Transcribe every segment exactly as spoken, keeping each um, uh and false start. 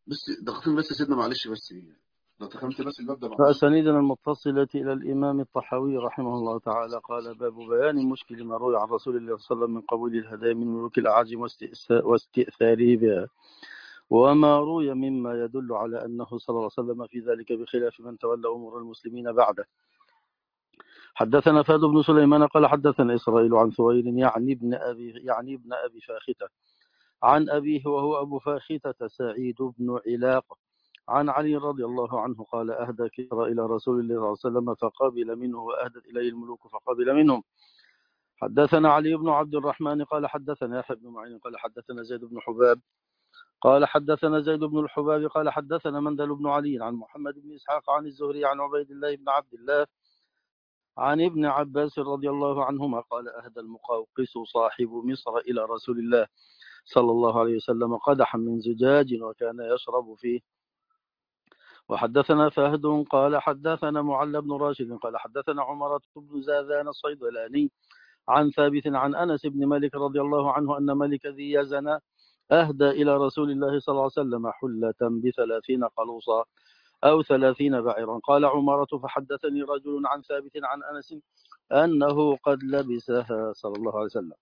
بس ضغطين بس يا سيدنا، معلش بس. لو تكلمت بس الباب ده معلش. فأسانيدنا المتصلة إلى الإمام الطحاوي رحمه الله تعالى قال: باب بيان مشكل ما روي عن رسول الله صلى الله عليه وسلم من قبول الهدايا من ملوك الأعاجم واستئثاره بها، وما روي مما يدل على أنه صلى الله عليه وسلم في ذلك بخلاف من تولى أمور المسلمين بعده. حدثنا فهد بن سليمان قال حدثنا إسرائيل عن ثوير يعني ابن أبي يعني ابن أبي فاختة عن أبيه وهو أبو فاختة سعيد بن علاق عن علي رضي الله عنه قال: أهدى كسرى إلى رسول الله صلى الله عليه وسلم فقبل منه، وأهدت إليه الملوك فقبل منهم. حدثنا علي بن عبد الرحمن قال حدثنا يحيى بن معين قال حدثنا زيد بن حباب قال حدثنا زيد بن الحباب قال حدثنا مندل بن علي عن محمد بن إسحاق عن الزهري عن عبيد الله بن عبد الله عن ابن عباس رضي الله عنهما قال: أهدى المقوقس صاحب مصر إلى رسول الله صلى الله عليه وسلم قدحا من زجاج وكان يشرب فيه. وحدثنا فهد قال حدثنا معل بن راشد قال حدثنا عمرة بن زاذان الصيدلاني عن ثابت عن أنس بن مالك رضي الله عنه أن ملك ذي يزن أهدى إلى رسول الله صلى الله عليه وسلم حلة بثلاثين قلوصا أو ثلاثين بعيرا. قال عمرة: فحدثني رجل عن ثابت عن أنس أنه قد لبسها صلى الله عليه وسلم.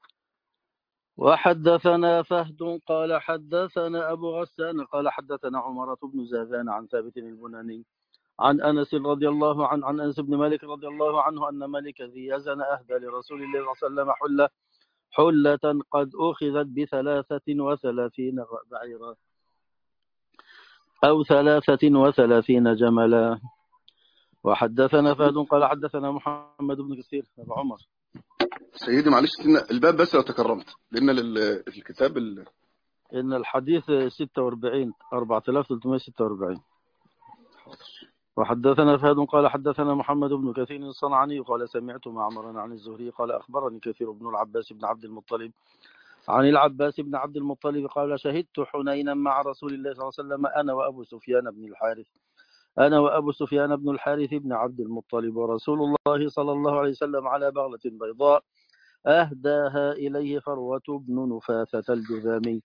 وحدثنا فهد قال حدثنا أبو غسان قال حدثنا عمرة بن زاذان عن ثابت البناني عن أنس رضي الله عنه عن أنس بن مالك رضي الله عنه أن ملك ذي يزن أهدى لرسول الله صلى الله عليه وسلم حلة حلة قد أخذت بثلاثة وثلاثين بعيرا أو ثلاثة وثلاثين جملا. وحدثنا فهد قال حدثنا محمد بن كثير أبو عمر. سيدي معلش سيدنا الباب بس لو تكرمت، لان لل- الكتاب ال... إن الحديث ستة وأربعين أربعة آلاف وثلاثمائة وستة وأربعين. وحدثنا فهد قال حدثنا محمد بن كثير الصنعاني قال: سمعت معمرا عن الزهري قال: أخبرني كثير بن العباس بن عبد المطلب عن العباس بن عبد المطلب قال: شهدت حنينا مع رسول الله صلى الله عليه وسلم أنا وأبو سفيان بن الحارث أنا وأبو سفيان بن الحارث بن عبد المطلب ورسول الله صلى الله عليه وسلم على بغلة بيضاء أهداها إليه فروة بن نفاثة الجذامي.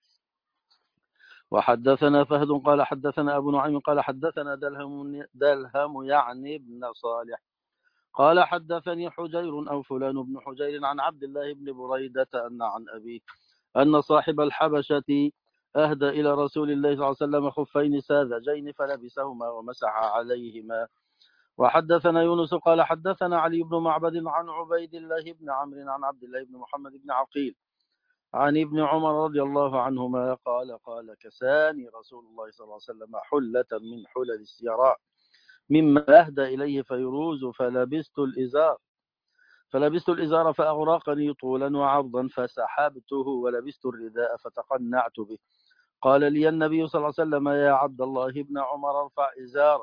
وحدثنا فهد قال حدثنا أبو نعيم قال حدثنا دلهم, دلهم يعني بن صالح قال حدثني حجير أو فلان بن حجير عن عبد الله بن بريدة أن عن أبيه أن صاحب الحبشة أهدى إلى رسول الله صلى الله عليه وسلم خفين ساذجين فلبسهما ومسح عليهما. وحدثنا يونس قال حدثنا علي بن معبد عن عبيد الله بن عمرو عن عبد الله بن محمد بن عقيل عن ابن عمر رضي الله عنهما قال: قال كساني رسول الله صلى الله عليه وسلم حلة من حلل السيراء مما أهدى إليه فيروز فلبست الإزار فلبست الإزار فأغرقني طولا وعرضا فسحبته ولبست الرداء فتقنعت به. قال لي النبي صلى الله عليه وسلم: يا عبد الله بن عمر ارفع إزارك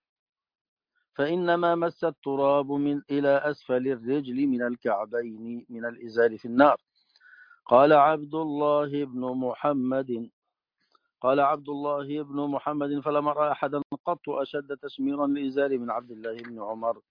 فإنما مس التراب من إلى أسفل الرجل من الكعبين من الإزار في النار. قال عبد الله بن محمد قال عبد الله بن محمد فلم رأى أحدا قط أشد تشميرا لإزار من عبد الله بن عمر.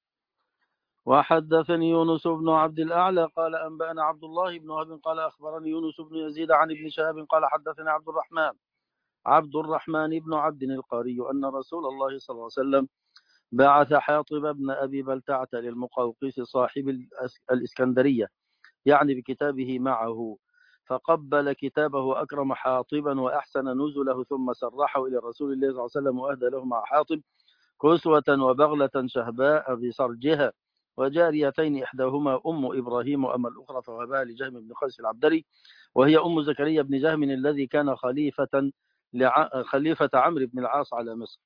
وحدثني يونس بن عبد الأعلى قال أنبأنا عبد الله بن وهب قال أخبرني يونس بن يزيد عن ابن شهاب قال حدثني عبد الرحمن عبد الرحمن بن عبد القاري أن رسول الله صلى الله عليه وسلم بعث حاطب بن أبي بلتعة للمقوقس صاحب الإسكندرية يعني بكتابه معه، فقبل كتابه وأكرم حاطبا وأحسن نزله ثم سرحه إلى رسول الله صلى الله عليه وسلم وأهدى له مع حاطب كسوة وبغلة شهباء بصرجها وجاريتين إحداهما أم إبراهيم وأما الأخرى فوهبها لجهم بن قيس العبدري وهي أم زكريا بن جهم الذي كان خليفة لع... خليفة عمرو بن العاص على مصر.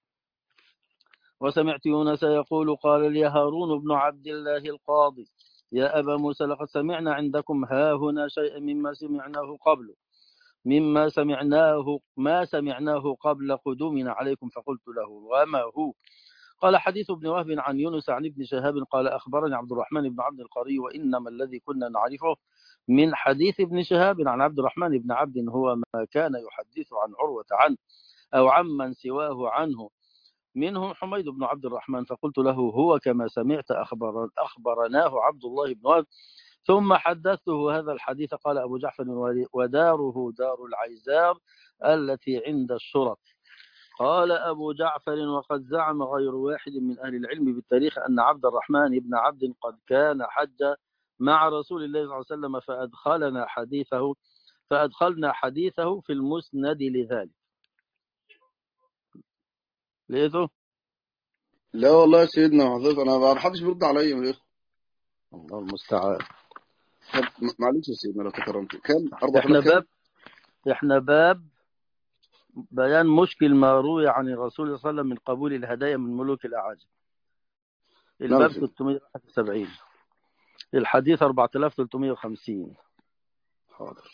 وسمعت يونس يقول: قال لي هارون بن عبد الله القاضي: يا أبا موسى لقد سمعنا عندكم ها هنا شيئا مما سمعناه قبل مما سمعناه ما سمعناه قبل قدومنا عليكم. فقلت له: وما هو؟ قال: حديث ابن وهب عن يونس عن ابن شهاب قال أخبرني عبد الرحمن بن عبد القاري وإنما الذي كنا نعرفه من حديث ابن شهاب عن عبد الرحمن بن عبد هو ما كان يحدث عن عروة عنه أو عمن سواه عنه منهم حميد بن عبد الرحمن. فقلت له: هو كما سمعت أخبر أخبرناه عبد الله بن وهب ثم حدثته هذا الحديث. قال أبو جعفر: وداره دار العيزار التي عند الشرط. قال أبو جعفر: وقد زعم غير واحد من أهل العلم بالتاريخ أن عبد الرحمن بن عبد قد كان حج مع رسول الله صلى الله عليه وسلم فأدخلنا حديثه فأدخلنا حديثه في المسند لذلك. لقيته؟ لا والله يا سيدنا حضرتك، انا ما حدش بيرد عليا من الاخوه. الله المستعان. طب م- معلش يا سيدنا لو تكرمت، كام احنا أربعة آلاف كام؟ باب احنا باب بيان مشكل ما روي عن الرسول صلى الله عليه وسلم من قبول الهدايا من ملوك الأعاجم. نعم يا الباب سيدنا. ستمائة وواحد وسبعين، الحديث أربعة آلاف وثلاثمائة وخمسين. حاضر.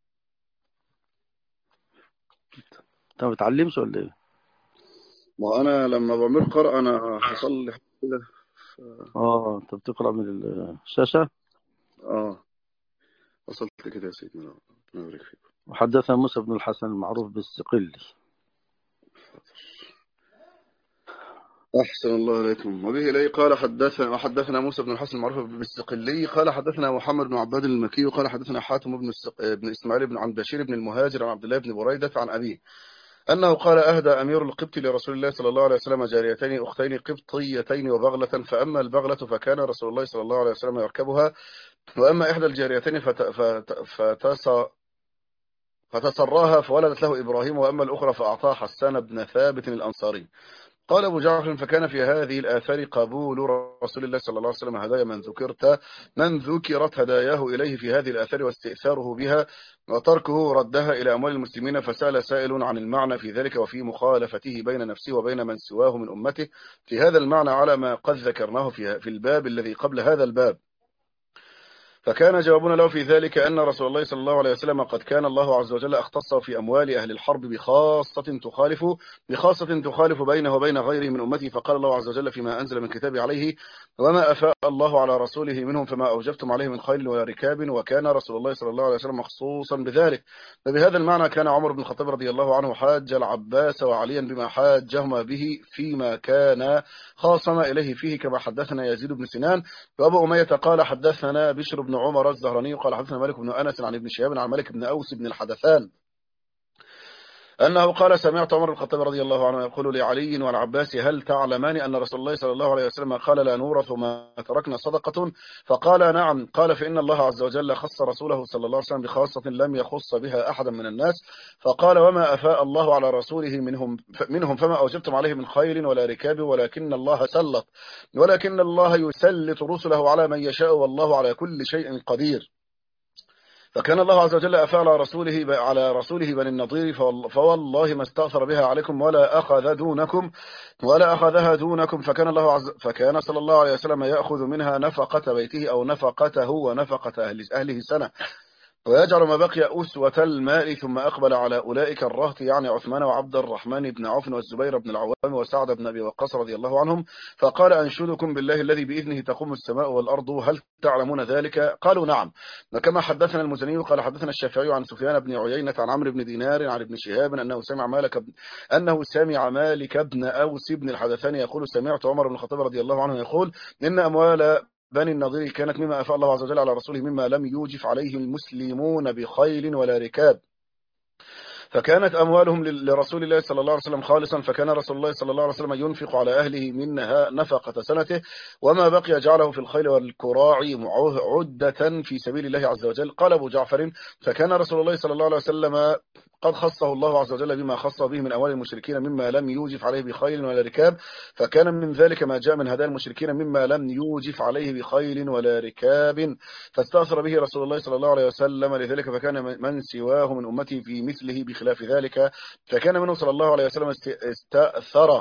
انت ما بتعلمش ولا ايه؟ ما انا لما بعمل قرأ انا حصل لي حاجة كده. اه انت بتقرأ من الشاشة. اه وصلت كده يا سيدنا، ربنا يبارك فيك. وحدثنا موسى بن الحسن المعروف بالصقلي. أحسن الله إليكم. وبه إليه قال حدثنا وحدثنا موسى بن الحسن المعروف بالسقلي قال حدثنا محمد بن عباد المكي قال حدثنا حاتم بن السق... بن إسماعيل بن عن بشير بن المهاجر عن عبد الله بن بريدة عن أبيه أنه قال أهدى أمير القبط لرسول الله صلى الله عليه وسلم جاريتين أختين قبطيتين وبغلة، فأما البغلة فكان رسول الله صلى الله عليه وسلم يركبها، وأما إحدى الجاريتين فت... فت... فتس... فتسراها فولدت له إبراهيم، وأما الأخرى فأعطاها حسان بن ثابت الأنصاري. قال أبو جعفر: فكان في هذه الآثار قبول رسول الله صلى الله عليه وسلم هدايا من ذكرت من ذكرت هداياه إليه في هذه الآثار واستئثاره بها، وتركه ردها إلى أموال المسلمين. فسأل سائل عن المعنى في ذلك وفي مخالفته بين نفسه وبين من سواه من أمته في هذا المعنى على ما قد ذكرناه في في الباب الذي قبل هذا الباب. فكان جوابنا له في ذلك أن رسول الله صلى الله عليه وسلم قد كان الله عز وجل اختصه في أموال أهل الحرب بخاصة تخالف بخاصة تخالف بينه وبين غيره من أمته. فقال الله عز وجل فيما أنزل من كتاب عليه: وما أفاء الله على رسوله منهم فما أوجفتم عليه من خيل ولا ركاب، وكان رسول الله صلى الله عليه وسلم مخصوصا بذلك. فبهذا المعنى كان عمر بن الخطاب رضي الله عنه حاج العباس وعليا بما حاجهما به فيما كان خاصم إليه فيه، كما حدثنا يزيد بن سنان. وأبو أمية قال حدثنا بشر بن عمر الزهراني قال حدثنا مالك بن أنس عن ابن شهاب عن مالك بن أوس بن الحدثان أنه قال: سمعت عمر بن الخطاب رضي الله عنه يقول لعلي والعباس: هل تعلمان أن رسول الله صلى الله عليه وسلم قال: لا نورث ما تركنا صدقة؟ فقال: نعم. قال: فإن الله عز وجل خص رسوله صلى الله عليه وسلم بخاصة لم يخص بها أحدا من الناس. فقال: وما أفاء الله على رسوله منهم منهم فما أوجبتم عليه من خيل ولا ركاب، ولكن الله سلط ولكن الله يسلط رسله على من يشاء، والله على كل شيء قدير. فكان الله عز وجل أفاء على رسوله على رسوله بني النضير، فوالله ما استأثر بها عليكم ولا أخذ دونكم ولا أخذها دونكم. فكان الله عز فكان صلى الله عليه وسلم يأخذ منها نفقة بيته أو نفقته ونفقة أهل أهله سنة، ويجعل ما بقي أسوة المال، ثم أقبل على أولئك الرهط يعني عثمان وعبد الرحمن بن عوف والزبير بن العوام وسعد بن أبي وقاص رضي الله عنهم، فقال: أنشدكم بالله الذي بإذنه تقوم السماء والأرض، هل تعلمون ذلك؟ قالوا: نعم. وكما حدثنا المزني قال حدثنا الشافعي عن سفيان بن عيينة عن عمرو بن دينار عن ابن شهاب أنه سمع مالك بن أنه سمع مالك بن أوس بن الحدثان يقول: سمعت عمر بن الخطاب رضي الله عنه يقول: إن أموال بني النضير كانت مما أفاء الله عز وجل على رسوله مما لم يوجف عليه المسلمون بخيل ولا ركاب، فكانت أموالهم لرسول الله صلى الله عليه وسلم خالصا، فكان رسول الله صلى الله عليه وسلم ينفق على أهله منها نفقة سنته، وما بقي جعله في الخيل والكراع عدة في سبيل الله عز وجل. قال أبو جعفر: فكان رسول الله صلى الله عليه وسلم قد خصه الله عز وجل بما خص به من أموال المشركين مما لم يوجف عليه بخيل ولا ركاب، فكان من ذلك ما جاء من هدايا المشركين مما لم يوجف عليه بخيل ولا ركاب، فاستأثر به رسول الله صلى الله عليه وسلم لذلك، فكان من سواه من أمته في مثله بخلاف ذلك، فكان منه صلى الله عليه وسلم استأثر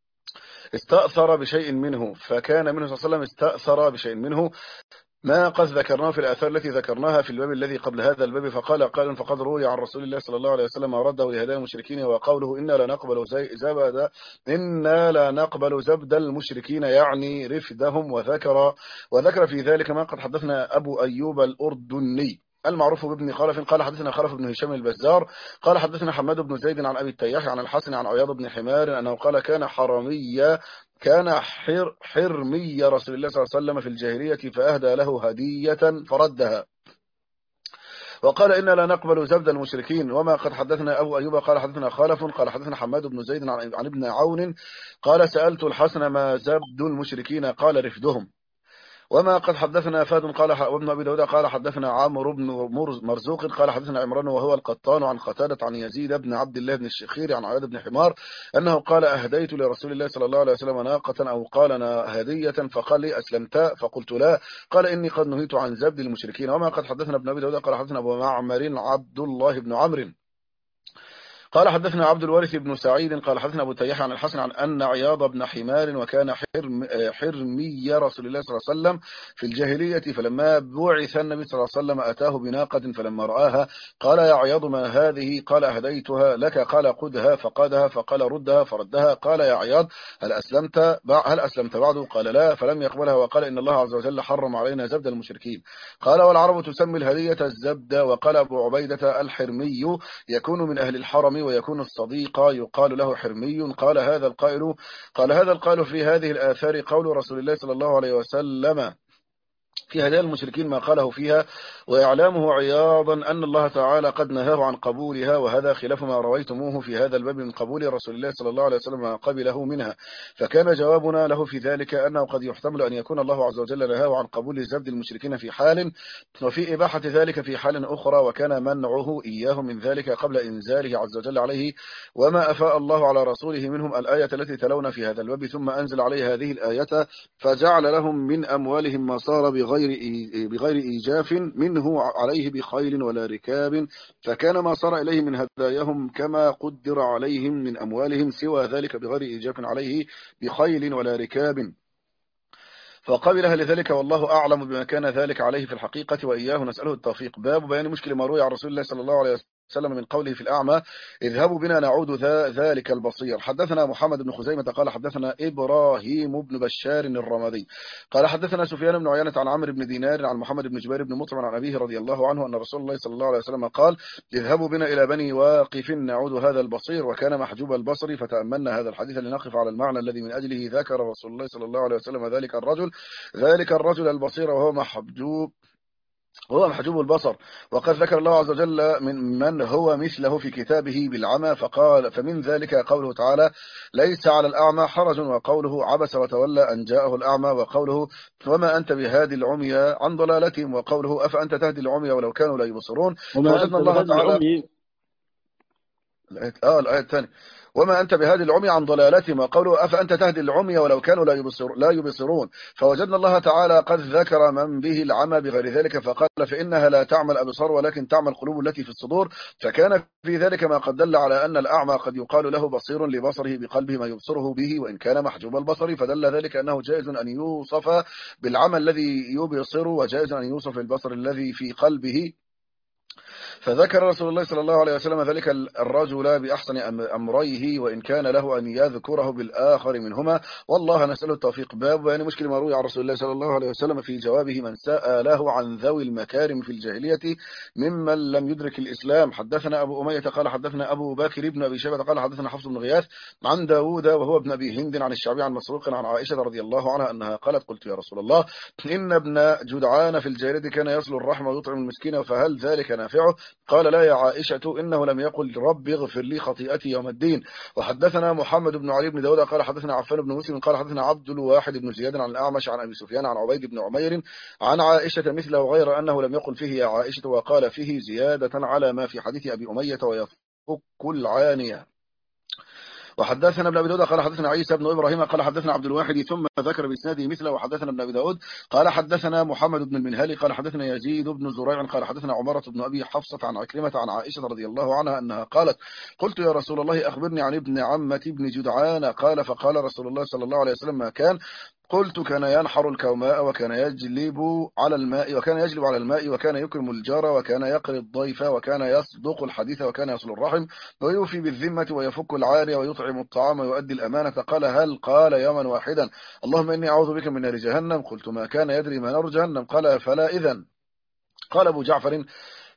استأثر بشيء منه فكان منه صلى الله عليه وسلم استأثر بشيء منه ما قد ذكرناه في الآثار التي ذكرناها في الباب الذي قبل هذا الباب. فقال قال: فقد روي عن رسول الله صلى الله عليه وسلم رده لهدايا المشركين، وقوله: إنا لا نقبل زبد إنا لا نقبل زبد المشركين يعني رفدهم. وذكر وذكر في ذلك ما قد حدثنا أبو أيوب الأردني المعروف بابن خلف قال حدثنا خلف بن هشام البزار قال حدثنا حماد بن زيد عن أبي التياح عن الحسن عن عياض بن حمار أنه قال: كان حرميا كان حر حرمي رسول الله صلى الله عليه وسلم في الجاهلية، فأهدى له هدية فردها، وقال إنا لا نقبل زبد المشركين. وما قد حدثنا أبو أيوب قال حدثنا خالف قال حدثنا حماد بن زيد عن عن ابن عون قال سألت الحسن ما زبد المشركين قال رفدهم. وما قد حدثنا فهد قال وابن أبي داود قال حدثنا عمرو بن مرزوق قال حدثنا عمران وهو القطان عن قتادة عن يزيد بن عبد الله بن الشخير عن عياض بن حمار أنه قال أهديت لرسول الله صلى الله عليه وسلم ناقة أو قال أنا هدية فقال لي أسلمت فقلت لا قال إني قد نهيت عن زبد المشركين. وما قد حدثنا ابن أبي داود قال حدثنا أبو معمر عبد الله بن عمرو قال حدثنا عبد الوارث بن سعيد قال حدثنا أبو تياح عن الحسن عن أن عياض بن حمار وكان حرم حرمي رسول الله صلى الله عليه وسلم في الجاهلية فلما بعث النبي صلى الله عليه وسلم أتاه بناقة فلما رآها قال يا عياض ما هذه قال أهديتها لك قال قدها فقادها فقال ردها فردها قال يا عياض هل أسلمت هل أسلمت بعد قال لا فلم يقبلها وقال إن الله عز وجل حرم علينا زبد المشركين. قال والعرب تسمي الهدية الزبد. وقال أبو عبيدة الحرمي يكون من أهل الحرم ويكون الصديق يقال له حرمي. قال هذا القائل قال هذا القائل في هذه الآثار قول رسول الله صلى الله عليه وسلم في هدايا المشركين ما قاله فيها وإعلامه عياضا أن الله تعالى قد نهاه عن قبولها وهذا خلاف ما رويتموه في هذا الباب من قبول رسول الله صلى الله عليه وسلم ما قبله منها. فكان جوابنا له في ذلك أنه قد يحتمل أن يكون الله عز وجل نهاه عن قبول زبد المشركين في حال وفي إباحة ذلك في حال أخرى وكان منعه إياه من ذلك قبل إنزاله عز وجل عليه وما أفاء الله على رسوله منهم الآية التي تلون في هذا الباب ثم أنزل عليه هذه الآية فجعل لهم من أموالهم ما صار بغير بغير إيجاف منه عليه بخيل ولا ركاب فكان ما صار إليه من هداياهم كما قدر عليهم من أموالهم سوى ذلك بغير إيجاف عليه بخيل ولا ركاب فقبلها لذلك والله أعلم بما كان ذلك عليه في الحقيقة وإياه نسأله التوفيق. باب بيان مشكل ما روي عن رسول الله صلى الله عليه وسلم من قوله في الأعمى اذهبوا بنا نعود ذا ذلك البصير. حدثنا محمد بن خزيمة قال حدثنا إبراهيم بن بشار الرمادي قال حدثنا سفيان بن عيانة عن عمرو بن دينار عن محمد بن جبير بن مطعم عن أبيه رضي الله عنه أن رسول الله صلى الله عليه وسلم قال اذهبوا بنا إلى بني واقف نعود هذا البصير وكان محجوب البصر فتأملنا هذا الحديث لنقف على المعنى الذي من أجله ذكر رسول الله صلى الله عليه وسلم ذلك الرجل ذلك الرجل البصير وهو محجوب هو محجوب البصر. وقد ذكر الله عز وجل من من هو مثله في كتابه بالعمى فقال فمن ذلك قوله تعالى ليس على الأعمى حرج وقوله عبس وتولى أن جاءه الأعمى وقوله وما أنت بهادي العمي عن ضلالتهم وقوله أفأنت تهدي العمي ولو كانوا لا يبصرون. فوجدنا الله تعالى آه الآية الثانية وما أنت بهادي العمي عن ضلالتهم وقوله أفأنت تهدي العمي ولو كانوا لا, يبصر لا يبصرون. فوجدنا الله تعالى قد ذكر من به العمى بغير ذلك فقال فإنها لا تعمل الأبصار ولكن تعمل القلوب التي في الصدور. فكان في ذلك ما قد دل على أن الأعمى قد يقال له بصير لبصره بقلبه ما يبصره به وإن كان محجوب البصر فدل ذلك أنه جائز أن يوصف بالعمى الذي يبصر وجائز أن يوصف البصر الذي في قلبه. فذكر رسول الله صلى الله عليه وسلم ذلك الرجل بأحسن أمريه وإن كان له أن يذكره بالآخر منهما والله نسأل التوفيق. باب يعني مشكل ما روي عن رسول الله صلى الله عليه وسلم في جوابه من سأله عن ذوي المكارم في الجاهلية ممن لم يدرك الإسلام. حدثنا أبو أمية قال حدثنا أبو بكر بن أبي شيبة قال حدثنا حفص بن غياث عن داود وهو ابن أبي هند عن الشعبي عن مسروق عن عائشة رضي الله عنها أنها قالت قلت يا رسول الله إن ابن جدعان في الجاهلية كان يصل الرحم ويطعم المسكين فهل ذلك نافعه؟ قال لا يا عائشة إنه لم يقل رب اغفر لي خطيئتي يوم الدين. وحدثنا محمد بن علي بن داود قال حدثنا عفان بن مسلم قال حدثنا عبد الواحد بن زياد عن الأعمش عن أبي سفيان عن عبيد بن عمير عن عائشة مثله غير أنه لم يقل فيه يا عائشة وقال فيه زيادة على ما في حديث أبي أمية ويفك العانية. وحدثنا ابن أبي داود قال حدثنا عيسى بن إبراهيم قال حدثنا عبد الواحد ثم ذكر بإسناده مثله. وحدثنا ابن أبي داود قال حدثنا محمد بن المنهالي قال حدثنا يزيد بن زريع قال حدثنا عمرة بن أبي حفصة عن عكرمة عن عائشة رضي الله عنها أنها قالت قلت يا رسول الله أخبرني عن ابن عمة ابن جدعان قال فقال رسول الله صلى الله عليه وسلم ما كان قلت كان ينحر الكوماء وكان يجلب على الماء وكان يجلب على الماء وكان يكرم الجار وكان يقري الضيف وكان يصدق الحديث وكان يصل الرحم ويوفي بالذمة ويفك العارية ويطعم الطعام ويؤدي الأمانة. قال هل قال يوما واحدا اللهم إني أعوذ بك من نار جهنم؟ قلت ما كان يدري ما نار جهنم؟ قال فلا إذن. قال أبو جعفر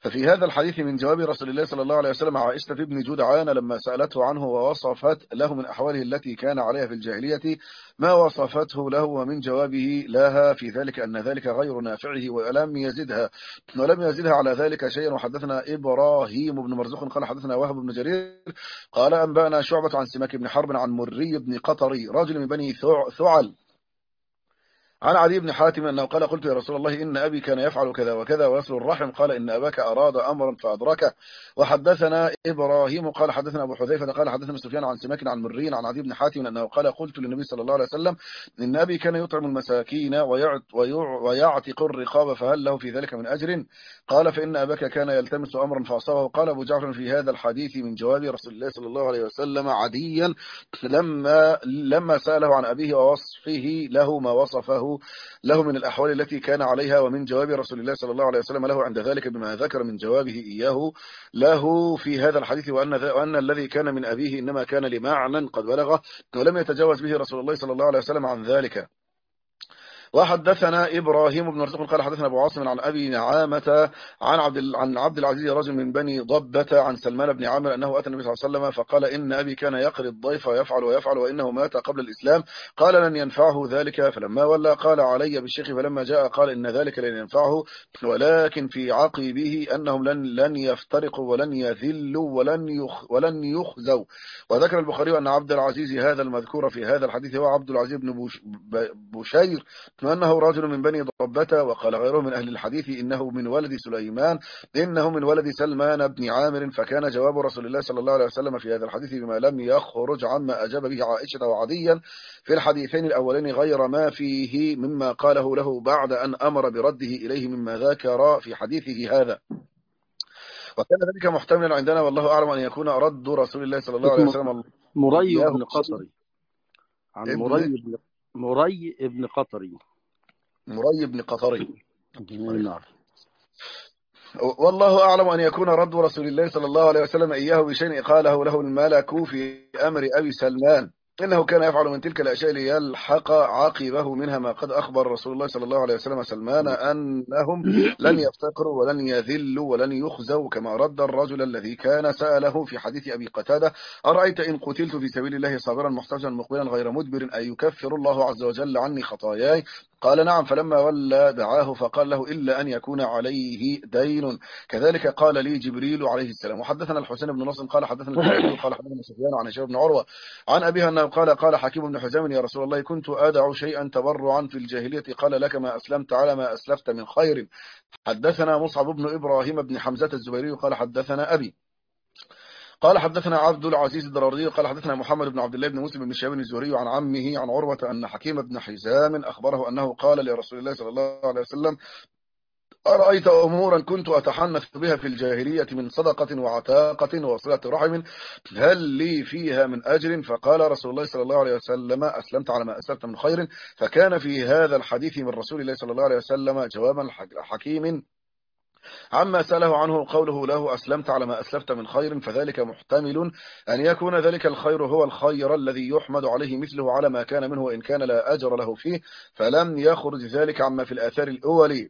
ففي هذا الحديث من جواب رسول الله صلى الله عليه وسلم عائشة بن جدعان لما سألته عنه ووصفت له من أحواله التي كان عليها في الجاهلية ما وصفته له، ومن جوابه لها في ذلك أن ذلك غير نافعه ولم يزدها ولم يزدها على ذلك شيئا. وحدثنا إبراهيم بن مرزوق قال حدثنا وهب بن جرير قال أنبأنا شعبة عن سماك بن حرب عن مري بن قطري رجل من بني ثعل عن عدي بن حاتم أنه قال قلت يا رسول الله إن أبي كان يفعل كذا وكذا ويصل الرحم، قال إن أباك أراد أمرا فأدركه. وحدثنا إبراهيم قال حدثنا أبو حذيفة قال حدثنا سفيان عن سماك عن مرين عن عدي بن حاتم أنه قال قلت للنبي صلى الله عليه وسلم إن أبي كان يطعم المساكين ويعتق الرقاب فهل له في ذلك من أجر؟ قال فإن أباك كان يلتمس أمرا فأصابه. قال أبو جعفر في هذا الحديث من جواب رسول الله صلى الله عليه وسلم عديا لما لما سأله عن أبيه ووصفه له ما وصفه له من الأحوال التي كان عليها، ومن جواب رسول الله صلى الله عليه وسلم له عند ذلك بما ذكر من جوابه إياه له في هذا الحديث، وأن, وأن الذي كان من أبيه إنما كان لمعنى قد بلغه ولم يتجاوز به رسول الله صلى الله عليه وسلم عن ذلك. وحدثنا إبراهيم بن مرزوق قال حدثنا أبو عاصم عن أبي نعامة عن عبد عن عبد العزيز رجل من بني ضبة عن سلمان بن عامر أنه أتى النبي صلى الله عليه وسلم فقال إن أبي كان يقري الضيف ويفعل ويفعل وإنه مات قبل الإسلام، قال لن ينفعه ذلك، فلما ولى قال علي بالشيخ، فلما جاء قال إن ذلك لن ينفعه ولكن في عقبه أنهم لن لن يفترقوا ولن يذلوا ولن يخ ولن يخزوا. وذكر البخاري أن عبد العزيز هذا المذكور في هذا الحديث هو عبد العزيز بن بشير وأنه رجل من بني ضبة. وقال غيره من أهل الحديث إنه من ولد سليمان إنه من ولد سلمان بن عامر. فكان جواب رسول الله صلى الله عليه وسلم في هذا الحديث بما لم يخرج عما أجاب به عائشة وعديا في الحديثين الأولين غير ما فيه مما قاله له بعد أن أمر برده إليه مما ذكر في حديثه هذا. وكان ذلك محتملا عندنا والله أعلم أن يكون رد رسول الله صلى الله عليه وسلم مري بن قطري عن ابن مري بن مري بن قطري مري بن قطري نعم. والله أعلم أن يكون رد رسول الله صلى الله عليه وسلم إياه بشيء قاله له الملك في أمر أبي سلمان إنه كان يفعل من تلك الأشياء ليلحق عاقبه منها ما قد أخبر رسول الله صلى الله عليه وسلم سلمان أنهم لن يفتقروا ولن يذلوا ولن يخزوا، كما رد الرجل الذي كان سأله في حديث أبي قتادة أرأيت إن قتلت في سبيل الله صابرا محتجا مقبلا غير مدبر أن يكفر الله عز وجل عني خطاياي؟ قال نعم. فلما ولى دعاه فقال له إلا أن يكون عليه دين، كذلك قال لي جبريل عليه السلام. وحدثنا الحسين بن نصر قال حدثنا الحسين قال حدثنا سفيان عن هشام بن عروة عن أبيها أنه قال قال حكيم بن حزام يا رسول الله كنت أدع شيئا تبرعا في الجاهلية، قال لك ما أسلمت على ما أسلفت من خير. حدثنا مصعب بن إبراهيم بن حمزة الزبيري قال حدثنا أبي قال حدثنا عبد العزيز الدرردي قال حدثنا محمد بن عبد الله بن مسلم بن شهاب الزهري عن عمه عن عروة أن حكيم بن حزام أخبره أنه قال لرسول الله صلى الله عليه وسلم أرأيت أمورا كنت أتحنث بها في الجاهلية من صدقة وعتاقة وصلة رحم هل لي فيها من أجر؟ فقال رسول الله صلى الله عليه وسلم أسلمت على ما أسلفت من خير. فكان في هذا الحديث من رسول الله صلى الله عليه وسلم جوابا حكيم عما سأله عنه قوله له أسلمت على ما أسلفت من خير، فذلك محتمل أن يكون ذلك الخير هو الخير الذي يحمد عليه مثله على ما كان منه وإن كان لا أجر له فيه، فلم يخرج ذلك عما في الآثار الأولي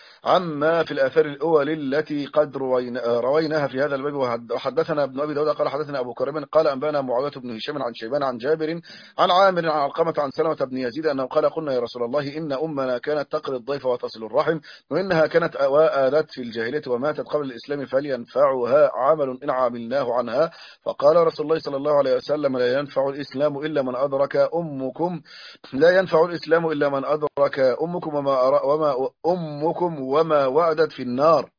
عما في الآثار الأول التي قد رويناها في هذا الباب. وحدثنا ابن أبي داود قال حدثنا أبو كريم قال أنبانا معاوية بن هشام عن شيبان عن جابر عن عامر عن علقمة عن سلمة بن يزيد أنه قال قلنا يا رسول الله إن أمنا كانت تقري الضيف وتصل الرحم وإنها كانت وآلت في الجاهلية وماتت قبل الإسلام فلينفعها عمل إن عملناه عنها. فقال رسول الله صلى الله عليه وسلم لا ينفع الإسلام إلا من أدرك أمكم لا ينفع الإسلام إلا من أدرك أمكم وما, وما أمكم وما وعدت في النار.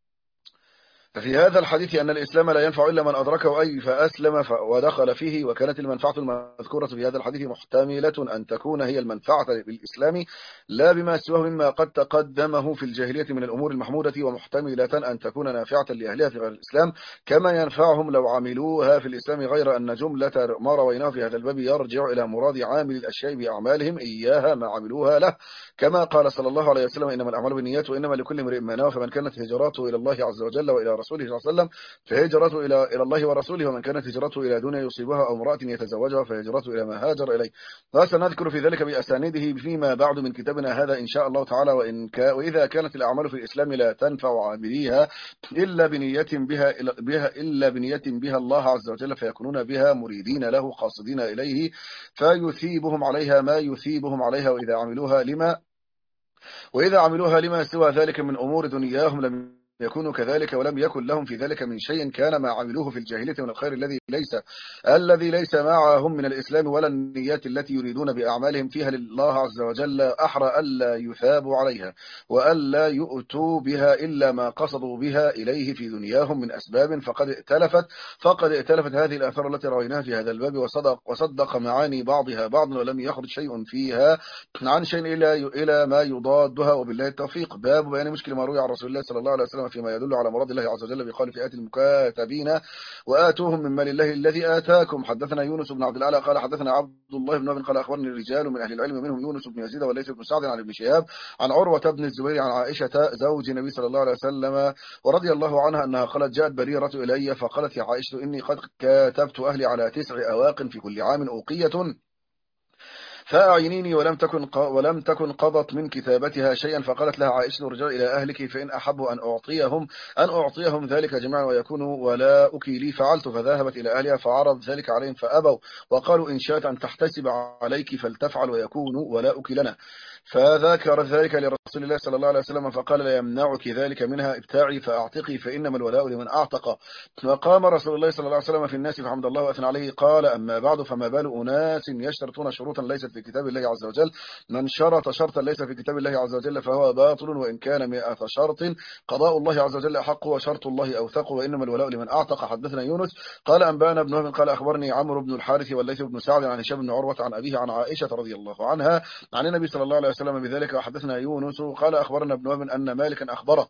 ففي هذا الحديث أن الإسلام لا ينفع إلا من أدركه أي فأسلم ودخل فيه. وكانت المنفعة المذكورة في هذا الحديث محتملة أن تكون هي المنفعة بالإسلام لا بما سواه مما قد تقدمه في الجاهلية من الأمور المحمودة، ومحتملة أن تكون نافعة لأهلها في غير الإسلام كما ينفعهم لو عملوها في الإسلام، غير أن جملة ما رويناه في هذا الباب يرجع إلى مراد عامل الأشياء بأعمالهم إياها ما عملوها له، كما قال صلى الله عليه وسلم إنما الأعمال بالنيات وإنما لكل امرئ ما نوى، فمن كانت هجراته إلى الله عز وجل وإلى رسوله رسوله صلى الله عليه وسلم فهجرته إلى إلى الله ورسوله، ومن كانت هجرته إلى دنيا يصيبها أو امرأة يتزوجها فهجرته إلى ما هاجر إليه. وسنذكر في ذلك بأسانيده فيما بعد من كتابنا هذا إن شاء الله تعالى. وإن كا وإذا كانت الأعمال في الإسلام لا تنفع عامليها إلا بنية بها بها إلا بنية بها الله عز وجل، فيكونون بها مريدين له قاصدين إليه، فيثيبهم عليها ما يثيبهم عليها. وإذا عملوها لما وإذا عملوها لما سوى ذلك من أمور دنياهم لم يكونوا كذلك، ولم يكن لهم في ذلك من شيء كان ما عملوه في الجاهلية من الخير الذي ليس الذي ليس معهم من الإسلام ولا النيات التي يريدون بأعمالهم فيها لله عز وجل، أحرى ألا يثابوا عليها وألا يؤتوا بها إلا ما قصدوا بها إليه في دنياهم من أسباب. فقد ائتلفت فقد ائتلفت هذه الآثار التي رويناها في هذا الباب، وصدق وصدق معاني بعضها بعضا، ولم يخرج شيء فيها عن شيء إلى إلى ما يضادها، وبالله التوفيق. باب بيان مشكل ما روي عن رسول الله صلى الله عليه وسلم فيما يدل على مراد الله عز وجل بقول في آية المكاتبين وآتوهم من مال الله الذي آتاكم. حدثنا يونس بن عبد الأعلى قال حدثنا عبد الله بن وهب قال أخبرني الرجال من أهل العلم منهم يونس بن يزيد وليث بن سعد عن ابن شهاب عن عروة بن الزبير عن عائشة زوج النبي صلى الله عليه وسلم ورضي الله عنها أنها قالت جاءت بريرة إلي فقالت يا عائشة إني قد كاتبت أهلي على تسع أواق في كل عام أوقية فأعينيني، ولم تكن ولم تكن قضت من كتابتها شيئا. فقالت لها عائشة ارجعي إلى أهلك فإن أحبوا أن أعطيهم أن أعطيهم ذلك جميعا ويكونوا ولاؤك لي فعلت. فذهبت إلى أهلها فعرض ذلك عليهم فأبوا، وقالوا إن شاءت أن تحتسب عليك فلتفعل ويكون ولاؤك لنا. فذكر ذلك لرسول الله صلى الله عليه وسلم فقال لا يمنعك ذلك منها، ابتاعي فأعتقي فإنما الولاء لمن أعتق. وقام رسول الله صلى الله عليه وسلم في الناس فحمد الله وأثنى عليه قال أما بعد فما بال أناس يشترطون شروطا ليست في كتاب الله عز وجل، من شرط شرطا ليس في كتاب الله عز وجل فهو باطل وإن كان مئة شرط، قضاء الله عز وجل أحق وشرط الله أوثق وإنما الولاء لمن أعتق. حدثنا يونس قال أنبانا بن وهب قال أخبرني عمرو بن الحارث والليث بن سعد عن هشام بن عروة عن أبيه عن عائشة رضي الله عنها عن النبي صلى الله عليه وسلم بذلك. وحدثنا يونس قال أخبرنا ابن وهب أن مالكا أخبره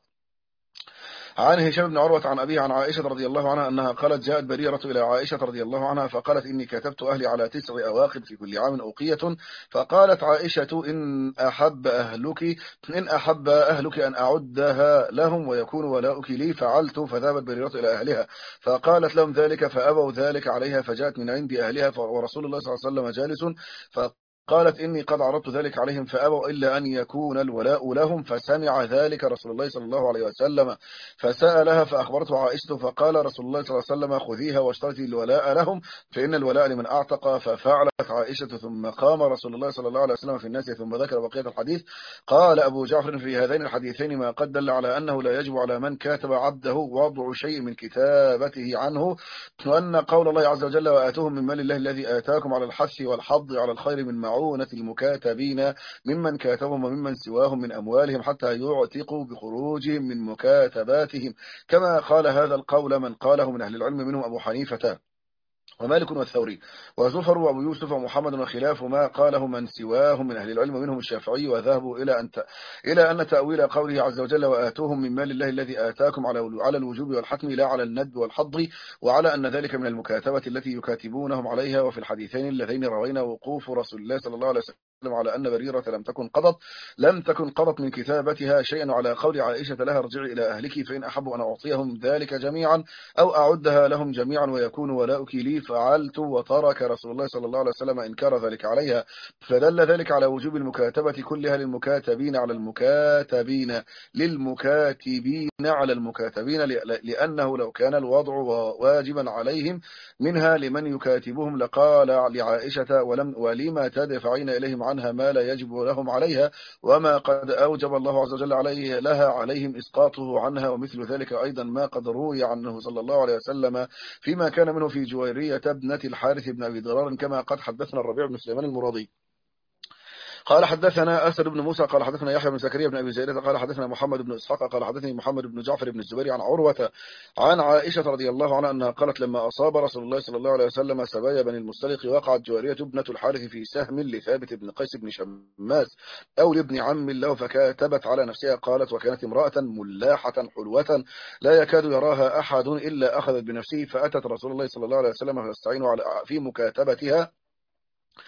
عن هشام بن عروة عن أبيه عن عائشة رضي الله عنها أنها قالت جاءت بريرة إلى عائشة رضي الله عنها فقالت إني كتبت أهلي على تسع أواق في كل عام أوقية. فقالت عائشة إن أحب أهلك إن أحب أهلك أن أعدها لهم ويكون ولاؤك لي فعلت. فذهبت بريرة إلى أهلها فقالت لهم ذلك فأبوا ذلك عليها، فجاءت من عند أهلها ورسول الله صلى الله عليه وسلم جالس قالت إني قد عرضت ذلك عليهم فأبوا إلا أن يكون الولاء لهم. فسمع ذلك رسول الله صلى الله عليه وسلم فسألها فأخبرته عائشة فقال رسول الله صلى الله عليه وسلم خذيها واشترطي الولاء لهم فإن الولاء لمن أعتق. ففعلت عائشة ثم قام رسول الله صلى الله عليه وسلم في الناس ثم ذكر بقية الحديث. قال أبو جعفر في هذين الحديثين ما قد دل على أنه لا يجب على من كاتب عبده وضع شيء من كتابته عنه، وأن قول الله عز وجل وآتوهم من مال الله الذي آتاكم على الحث والحظ على الخير من معونة المكاتبين ممن كاتبهم وممن سواهم من أموالهم حتى يعتقوا بخروجهم من مكاتباتهم، كما قال هذا القول من قاله من أهل العلم منهم أبو حنيفة ومالك والثوري وزفر وأبو يوسف ومحمد وخلاف ما قاله من سواهم من أهل العلم منهم الشافعي. وذهبوا إلى أن إلى أن تأويل قوله عز وجل وآتوهم من مال الله الذي آتاكم على على الوجوب والحتم لا على الندب والحظ، وعلى أن ذلك من المكاتبة التي يكاتبونهم عليها. وفي الحديثين اللذين روينا وقوف رسول الله صلى الله عليه وسلم على أن بريرة لم تكن قضت لم تكن قضت من كتابتها شيئا، على قول عائشة لها ارجعي إلى أهلك فإن أحبوا أن أعطيهم ذلك جميعا أو أعدها لهم جميعا ويكون ولاؤك لي فعلت. وترك رسول الله صلى الله عليه وسلم إنكار ذلك عليها، فدل ذلك على وجوب المكاتبة كلها للمكاتبين على المكاتبين للمكاتبين على المكاتبين، لأنه لو كان الوضع واجبا عليهم منها لمن يكاتبهم لقال لعائشة ولم ولما تدفعين إليهم عنها ما لا يجب لهم عليها وما قد أوجب الله عز وجل عليه لها عليهم إسقاطه عنها. ومثل ذلك أيضا ما قد روي عنه صلى الله عليه وسلم فيما كان منه في جويرية ابنة الحارث بن أبي ضرار كما قد حدثنا الربيع بن سليمان المرادي قال حدثنا أسد بن موسى قال حدثنا يحيى بن زكريا بن أبي زيدة قال حدثنا محمد بن إسحاق قال حدثني محمد بن جعفر بن الزبير عن عروة عن عائشة رضي الله عنها أنها قالت لما أصاب رسول الله صلى الله عليه وسلم سبايا بني المستلق وقعت جوارية ابنة الحارث في سهم لثابت بن قيس بن شماس أو لابن عم له فكاتبت على نفسها. قالت وكانت امرأة ملاحة حلوة لا يكاد يراها أحد إلا أخذت بنفسه، فأتت رسول الله صلى الله عليه وسلم فاستعينوا في مكاتبتها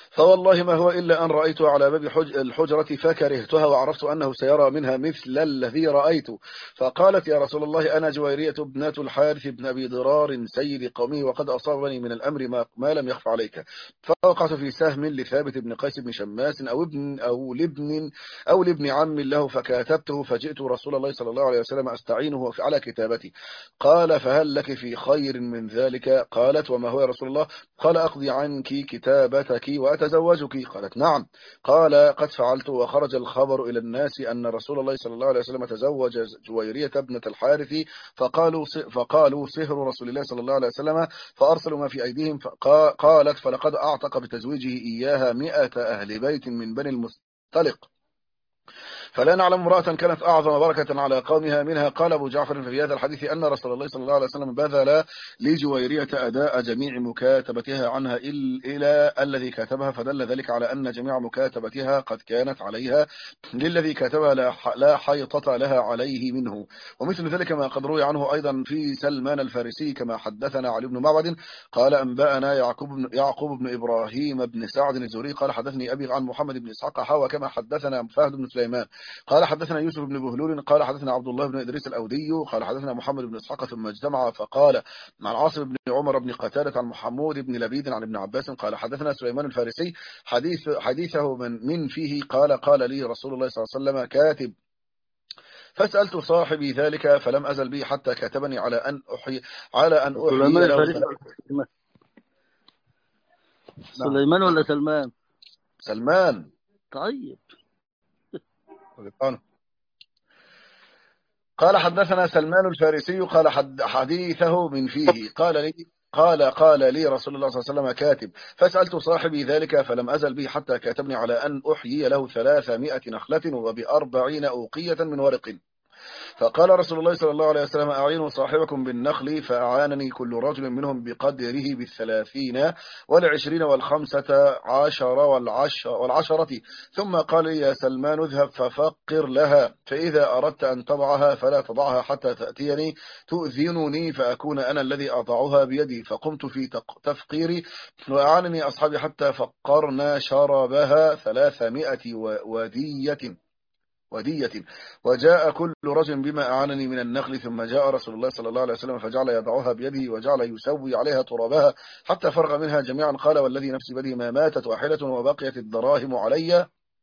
فوالله ما هو إلا أن رأيته على باب حج الحجرة فكرهتها وعرفت أنه سيرى منها مثل الذي رأيت. فقالت يا رسول الله أنا جويرية ابنة الحارث بن أبي ضرار سيد قومي وقد أصابني من الأمر ما, ما لم يخف عليك. فوقعت في سهم لثابت بن قيس بن شماس أو ابن أو لابن أو لابن عم له فكاتبته فجئت رسول الله صلى الله عليه وسلم أستعينه على كتابتي. قال فهل لك في خير من ذلك؟ قالت وما هو يا رسول الله؟ قال أقضي عنك كتابتك وأتزوجك. قالت نعم. قال قد فعلت. وخرج الخبر إلى الناس أن رسول الله صلى الله عليه وسلم تزوج جويرية ابنة الحارث فقالوا فقالوا سهر رسول الله صلى الله عليه وسلم فأرسلوا ما في أيديهم. قالت فلقد أعتق بتزويجه إياها مئة أهل بيت من بني المستلق فلا نعلم امرأة كانت أعظم بركة على قومها منها. قال أبو جعفر في هذا الحديث أن رسول الله صلى الله عليه وسلم بذل لجويرية أداء جميع مكاتبتها عنها إلى الذي كاتبها فدل ذلك على أن جميع مكاتبتها قد كانت عليها للذي كاتبها لا حيطة لها عليه منه. ومثل ذلك ما قد روي عنه أيضا في سلمان الفارسي كما حدثنا علي بن معبد قال أنبأنا يعقوب بن, يعقوب بن إبراهيم بن سعد الزهري قال حدثني أبي عن محمد بن إسحاق حوى كما حدثنا فهد بن سليمان قال حدثنا يوسف بن بهلول قال حدثنا عبد الله بن إدريس الأودي قال حدثنا محمد بن إسحاق ثم اجتمع فقال مع العاصم بن عمر بن قتادة عن محمود بن لبيد عن ابن عباس قال حدثنا سليمان الفارسي حديث حديثه من من فيه قال قال لي رسول الله صلى الله عليه وسلم كاتب فسألت صاحبي ذلك فلم أزل به حتى كاتبني على أن أحيي على أن أحيي له سليمان سليمان ولا سلمان؟ سلمان. طيب. قال حدثنا سلمان الفارسي قال حد حديثه من فيه قال لي قال قال لي رسول الله صلى الله عليه وسلم كاتب فسألت صاحبي ذلك فلم أزل به حتى كاتبني على أن أحيي له ثلاثمائة نخلة وبأربعين أوقية من ورق. فقال رسول الله صلى الله عليه وسلم أعينوا صاحبكم بالنخل فأعانني كل رجل منهم بقدره بالثلاثين والعشرين والخمسة عشر والعشر والعشرة. ثم قال لي يا سلمان اذهب ففقر لها فإذا أردت أن تضعها فلا تضعها حتى تأتيني تؤذنني فأكون أنا الذي أضعها بيدي. فقمت في تفقيري وأعانني أصحابي حتى فقرنا شربها ثلاثمائة ودية ودية وجاء كل رجل بما أعانني من النخل. ثم جاء رسول الله صلى الله عليه وسلم فجعل يضعها بيده وجعل يسوي عليها ترابها حتى فرغ منها جميعا. قال والذي نفسي بيده ما ماتت واحدة وبقيت الدراهم علي.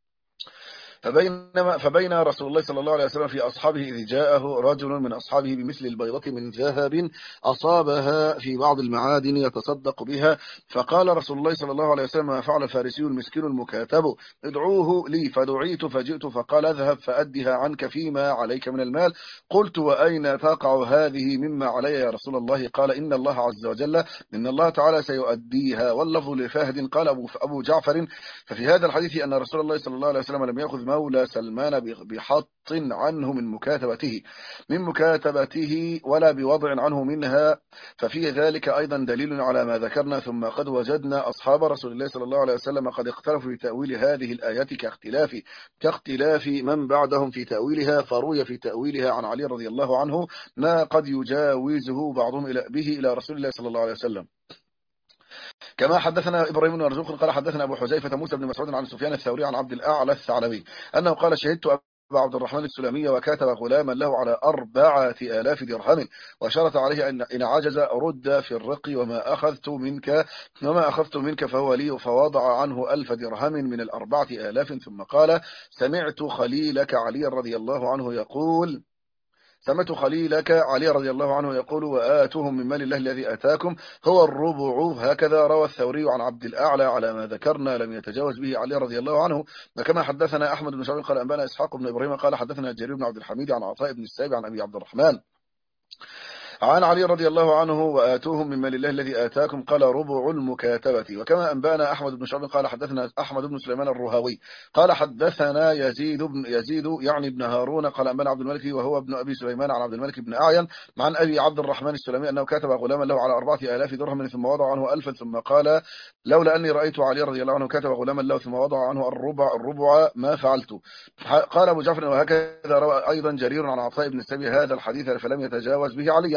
فبينما فبين رسول الله صلى الله عليه وسلم في أصحابه إذ جاءه رجل من أصحابه بمثل البيضة من ذهب أصابها في بعض المعادن يتصدق بها. فقال رسول الله صلى الله عليه وسلم ما فعل الفارسي المسكين المكاتب ادعوه لي. فدعيت فجئت فقال اذهب فأدها عنك فيما عليك من المال. قلت وأين تقع هذه مما علي يا رسول الله؟ قال إن الله عز وجل إن الله تعالى سيؤديها. واللفظ لفهد. قال أبو جعفر ففي هذا الحديث أن رسول الله صلى الله عليه وسلم لم يأخذ مولى سلمان بحط عنه من مكاتبته من مكاتبته ولا بوضع عنه منها. ففي ذلك أيضا دليل على ما ذكرنا. ثم قد وجدنا أصحاب رسول الله صلى الله عليه وسلم قد اختلفوا في تأويل هذه الآيات كاختلاف كاختلاف من بعدهم في تأويلها. فروي في تأويلها عن علي رضي الله عنه ما قد يجاوزه بعضهم إلى به إلى رسول الله صلى الله عليه وسلم. كما حدثنا إبراهيم بن مرزوق قال حدثنا أبو حذيفة موسى بن مسعود عن سفيان الثوري عن عبد الأعلى الثعلبي أنه قال شهدت أبا عبد الرحمن السلمي وكاتب غلاما له على أربعة آلاف درهم وشرط عليه أن إن عجز رد في الرق وما أخذت منك وما أخذت منك فهو لي. فوضع عنه ألف درهم من الأربعة آلاف. ثم قال سمعت خليلك علي رضي الله عنه يقول سمعت خليلك علي رضي الله عنه يقول وآتوهم من مال الله الذي آتاكم هو الربع. هكذا روى الثوري عن عبد الأعلى على ما ذكرنا لم يتجاوز به علي رضي الله عنه. وكما حدثنا أحمد بن شعيب قال أنبانا إسحاق بن إبراهيم قال حدثنا جرير بن عبد الحميد عن عطاء بن السائب عن أبي عبد الرحمن عن علي رضي الله عنه وآتوهم من مال الله الذي آتاكم قال ربع المكاتبة. وكما أنبانا أحمد بن شعب قال حدثنا أحمد بن سليمان الرهاوي قال حدثنا يزيد بن يزيد يعني ابن هارون قال أنبانا عبد الملك وهو ابن أبي سليمان عن عبد الملك بن أعين عن أبي عبد الرحمن السلمي أنه كاتب غلاما له على أربعة آلاف درهم ثم وضع عنه ألفا. ثم قال لولا أني رأيت علي رضي الله عنه كاتب غلاما له ثم وضع عنه الربع الربع ما فعلت. قال أبو جعفر وهكذا روى أيضا جرير عن عطاء بن السبي هذا الحديث فلم يتجاوز به عليا.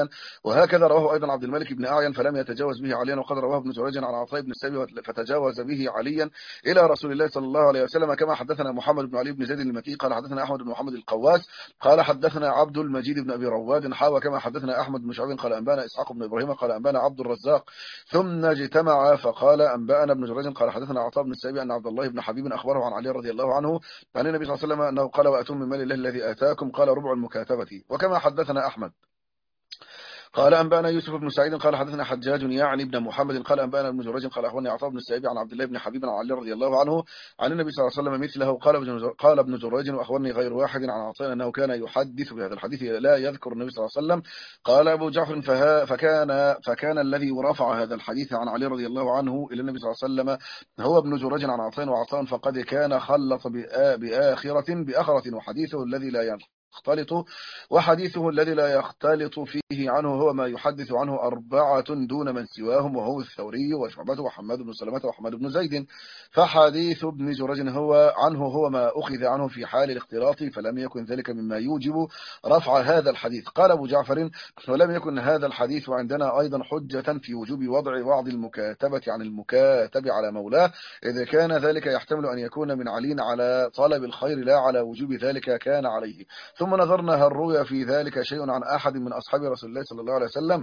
مرسلا. وهكذا رواه أيضا عبد الملك بن أعين فلم يتجاوز به عليا، وقد رواه ابن جريج عن عطاء بن السائب فتجاوز به عليا إلى رسول الله صلى الله عليه وسلم. كما حدثنا محمد بن علي بن زيد المكي قال حدثنا أحمد بن محمد القواس قال حدثنا عبد المجيد بن أبي رواد حاوى كما حدثنا أحمد بن شعيب قال أنبانا إسحاق بن إبراهيم قال أنبانا عبد الرزاق ثم اجتمع فقال أنبانا ابن جريج قال حدثنا عطاء بن السائب أن عبد الله بن حبيب أخبره عن علي رضي الله عنه عن النبي صلى الله عليه وسلم أنه قال وأتم من مال الله الذي آتاكم قال ربع المكاتبة. وكما حدثنا أحمد قال أنبأنا يوسف بن سعيد قال حدثنا حجاج يعني ابن محمد قال أنبأنا ابن جريج قال أخبرني عطاء بن السائب عن عبد الله بن حبيب عن علي رضي الله عنه عن النبي صلى الله عليه وسلم مثله. قال ابن قال ابن جريج وأخبرني غير واحد عن عطاء أنه كان يحدث بهذا الحديث لا يذكر النبي صلى الله عليه وسلم. قال أبو جعفر فها فكان فكان الذي رفع هذا الحديث عن علي رضي الله عنه إلى النبي صلى الله عليه وسلم هو ابن جريج عن عطاء وعطاء فقد كان خلط بآخرة بآخرة وحديثه الذي لا ينفع يختلط وحديثه الذي لا يختلط فيه عنه هو ما يحدث عنه أربعة دون من سواهم وهو الثوري وشعبة وحماد بن سلمة وحماد بن زيد. فحديث ابن جريج هو عنه هو ما أخذ عنه في حال الاختلاط فلم يكن ذلك مما يوجب رفع هذا الحديث. قال أبو جعفر ولم يكن هذا الحديث عندنا أيضا حجة في وجوب وضع بعض المكاتبة عن المكاتب على مولاه إذا كان ذلك يحتمل أن يكون من علين على طلب الخير لا على وجوب ذلك كان عليه. ثم نظرنا هل روي في ذلك شيء عن أحد من أصحاب رسول الله صلى الله عليه وسلم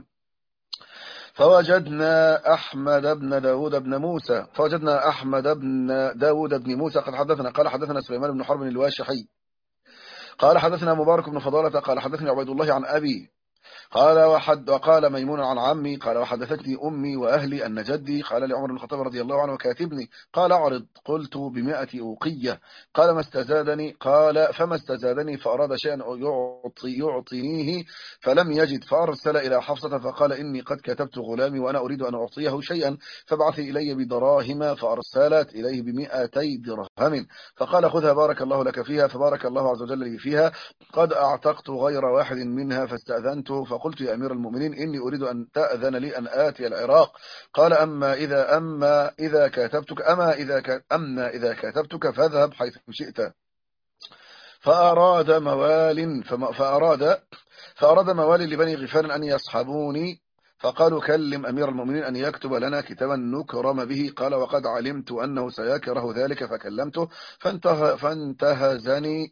فوجدنا أحمد بن داود بن موسى فوجدنا أحمد بن داود بن موسى قد حدثنا قال حدثنا سليمان بن حرب الواشحي قال حدثنا مبارك بن فضالة قال حدثني عبيد الله عن أبي قال وحد وقال ميمون عن عمي قال وحدثتني أمي وأهلي أن جدي قال لعمر بن الخطاب رضي الله عنه كاتبني قال أعرض قلت بمائة أوقية قال ما استزادني قال فما استزادني فأراد شيئا يعطي يعطينيه فلم يجد فأرسل إلى حفصة فقال إني قد كتبت غلامي وأنا أريد أن أعطيه شيئا فبعث إلي بدراهم فأرسلت إليه بمائتي درهم فقال خذها بارك الله لك فيها فبارك الله عز وجل لي فيها قد أعتقت غير واحد منها فاستأذنت فقلت يا أمير المؤمنين إني أريد أن تأذن لي أن آتي العراق قال أما إذا أما إذا كاتبتك أما إذا أما إذا كاتبتك فاذهب حيث شئت. فأراد موال فأراد فأراد موال لبني غفار أن يصحبوني فقالوا كلم أمير المؤمنين أن يكتب لنا كتابا نكرم به قال وقد علمت أنه سيكره ذلك فكلمته فانته فانتهزني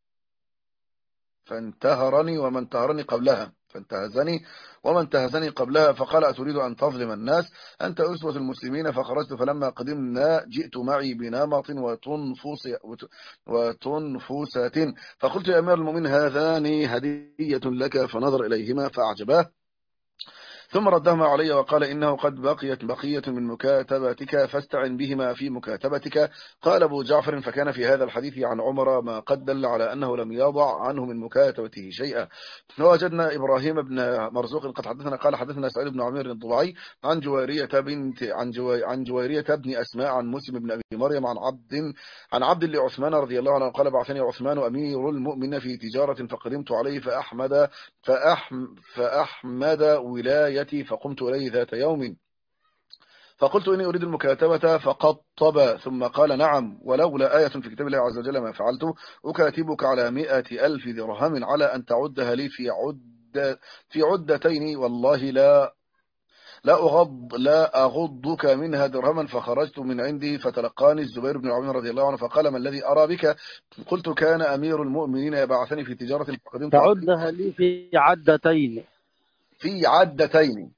فانتهرني ومن انتهرني قبلها فانتهزني ومن انتهزني قبلها فقال أتريد أن تظلم الناس أنت أسوة المسلمين فخرجت فلما قدمنا جئت معي بنامط وتنفوس وتنفوسات فقلت يا أمير المؤمنين هذان هدية لك فنظر إليهما فأعجباه ثم ردهما علي وقال إنه قد بقيت بقية من مكاتبتك فاستعن بهما في مكاتبتك. قال أبو جعفر فكان في هذا الحديث عن عمر ما قد دل على أنه لم يضع عنه من مكاتبته شيئا. ووجدنا إبراهيم بن مرزوق قد حدثنا قال حدثنا سعيد بن عمير الضبعي عن جويرية بنت عن, جو عن جويرية بن أسماء عن مسلم بن أبي مريم عن عبد عن عبد لعثمان رضي الله عنه قال بعثني عثمان أمير المؤمنين في تجارة فقدمت عليه فأحمد فأحم فأحمد ولاية فقمت إليه ذات يوم فقلت إني أريد المكاتبة فقطب ثم قال نعم ولولا آية في كتاب الله عز وجل ما فعلت أكاتبك على مئة ألف درهم على أن تعدها لي في عد في عدتين والله لا لا أغض لا أغضك منها درهما فخرجت من عندي فتلقاني الزبير بن العوام رضي الله عنه فقال ما الذي أرى بك قلت كان أمير المؤمنين يبعثني في تجارة فقدمت تعدها لي في عدتين في عدتين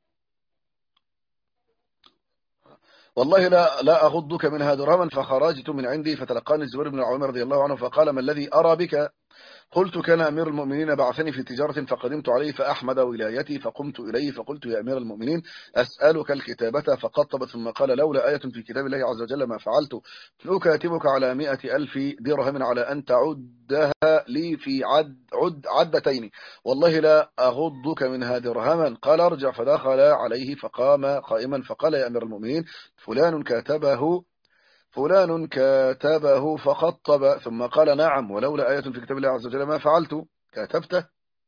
والله لا لا أغضك منها درهما فخرجت من عندي فتلقاني الزبير بن العوام رضي الله عنه فقال ما الذي أرى بك قلت كان أمير المؤمنين بعثني في تجارة فقدمت عليه فأحمد ولايتي فقمت إليه فقلت يا أمير المؤمنين أسألك الكتابة فقطب ثم قال لولا آية في كتاب الله عز وجل ما فعلت أكاتبك على مئة ألف درهم على أن تعدها لي في عد عد عدتين والله لا أغضك منها درهما قال ارجع فدخل عليه فقام قائما فقال يا أمير المؤمنين فلان كاتبه فلان كاتبه فخطب ثم قال نعم ولولا آية في كتاب الله عز وجل ما فعلت كاتبته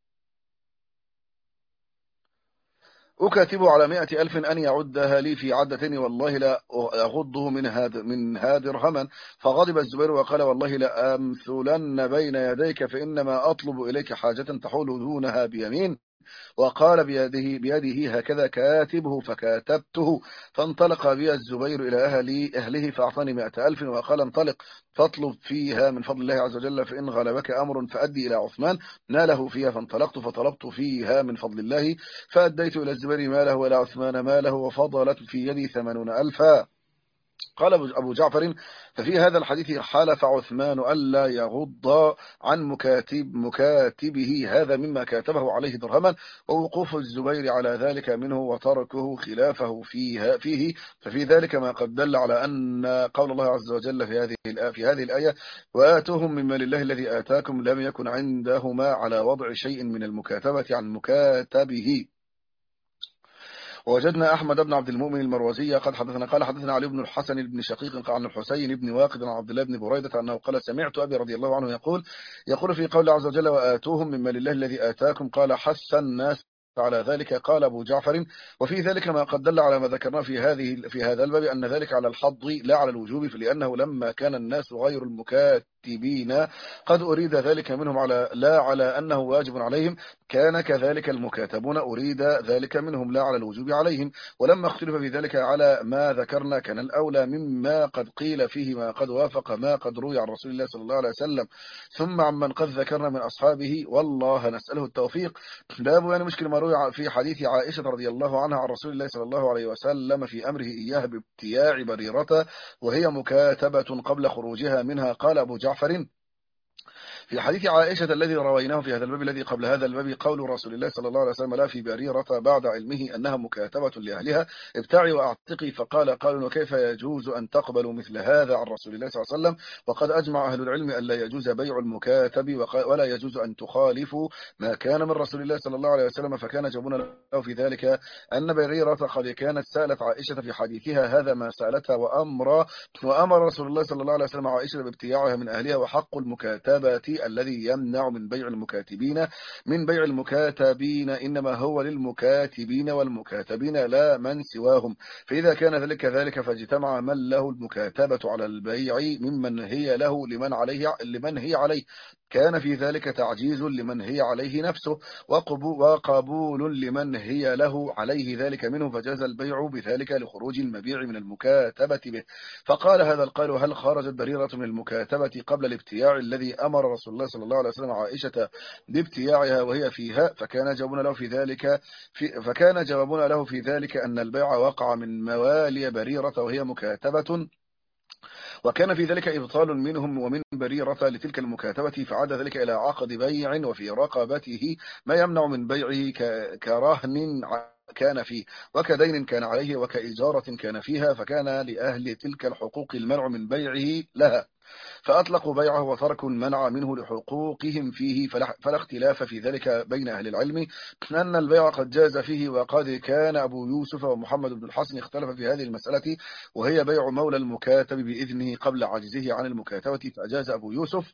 أكاتب على مئة ألف أن يعدها لي في عدتين والله لا أغضه من هذا من هذا درهما فغضب الزبير وقال والله لا أمثلن بين يديك فإنما أطلب إليك حاجة تحول دونها بيمين وقال بيده, بيده هكذا كاتبه فكاتبته. فانطلق بي الزبير إلى أهلي أهله فأعطاني مائة ألف وقال انطلق فاطلب فيها من فضل الله عز وجل، فإن غلبك أمر فأدي إلى عثمان ناله فيها. فانطلقت فطلبت فيها من فضل الله فأديت إلى الزبير ماله وإلى عثمان ماله، وفضلت في يدي ثمانون ألفا. قال أبو جعفر: ففي هذا الحديث حالف عثمان ألا يغض عن مكاتب مكاتبه هذا مما كاتبه عليه درهما، ووقوف الزبير على ذلك منه وتركه خلافه فيها فيه. ففي ذلك ما قد دل على أن قول الله عز وجل في هذه في هذه الآية: وآتوهم من مال الله الذي آتاكم لم يكن عندهما على وضع شيء من المكاتبة عن مكاتبه. ووجدنا أحمد بن عبد المؤمن المروزي قد حدثنا قال حدثنا علي بن الحسن بن شقيق عن الحسين بن واقد عن عبد الله بن بريدة أنه قال: سمعت أبي رضي الله عنه يقول يقول في قول عز وجل: وآتوهم من مال الله الذي آتاكم، قال: حث الناس على ذلك. قال أبو جعفر: وفي ذلك ما قد دل على ما ذكرناه في هذه في هذا الباب أن ذلك على الحظ لا على الوجوب، لأنه لما كان الناس غير المكاتبين قد أريد ذلك منهم على لا على أنه واجب عليهم، كان كذلك المكاتبون أريد ذلك منهم لا على الوجوب عليهم. ولما اختلف في ذلك على ما ذكرنا كان الأولى مما قد قيل فيه ما قد وافق ما قد روي عن رسول الله صلى الله عليه وسلم، ثم عمن قد ذكرنا من أصحابه، والله نسأله التوفيق. باب يعني مشكل ما روي في حديث عائشة رضي الله عنها عن رسول الله صلى الله عليه وسلم في أمره إياه بابتياع بريرة وهي مكاتبة قبل خروجها منها. قال أبو جعفر: في حديث عائشة الذي رويناه في هذا الباب الذي قبل هذا الباب قول رسول الله صلى الله عليه وسلم: لا في بريرة بعد علمه أنها مكاتبة لأهلها ابتعي وأعتقي. فقال قال: وكيف يجوز أن تقبلوا مثل هذا عن رسول الله صلى الله عليه وسلم؟ وقد أجمع أهل العلم أن لا يجوز بيع المكاتب ولا يجوز أن تخالفوا ما كان من رسول الله صلى الله عليه وسلم. فكان جابون له في ذلك أن بريرة قد كانت سألت عائشة في حديثها هذا ما سألتها، وأمر وأمر رسول الله صلى الله عليه وسلم عائشة بابتياعها من أهلها. وحق المكاتبة الذي يمنع من بيع المكاتبين من بيع المكاتبين إنما هو للمكاتبين والمكاتبين لا من سواهم. فإذا كان ذلك كذلك فاجتمع من له المكاتبة على البيع ممن هي له لمن عليه لمن هي عليه، كان في ذلك تعجيز لمن هي عليه نفسه وقبول لمن هي له عليه ذلك منه، فجاز البيع بذلك لخروج المبيع من المكاتبة به. فقال هذا القائل: هل خرجت بريرة من المكاتبة قبل الابتياع الذي أمر رسول الله صلى الله عليه وسلم عائشة بابتياعها وهي فيها؟ فكان جوابنا له في ذلك في فكان جوابنا له في ذلك أن البيع وقع من موالي بريرة وهي مكاتبة، وكان في ذلك إبطال منهم ومن بريرة لتلك المكاتبة، فعاد ذلك إلى عقد بيع وفي رقبته ما يمنع من بيعه كرهن كان فيه وكدين كان عليه وكإجارة كان فيها، فكان لأهل تلك الحقوق المنع من بيعه لها، فأطلقوا بيعه وتركوا المنع منه لحقوقهم فيه. فلا اختلاف في ذلك بين أهل العلم أن البيع قد جاز فيه. وقد كان أبو يوسف ومحمد بن الحسن اختلف في هذه المسألة، وهي بيع مولى المكاتب بإذنه قبل عجزه عن المكاتبة، فأجاز أبو يوسف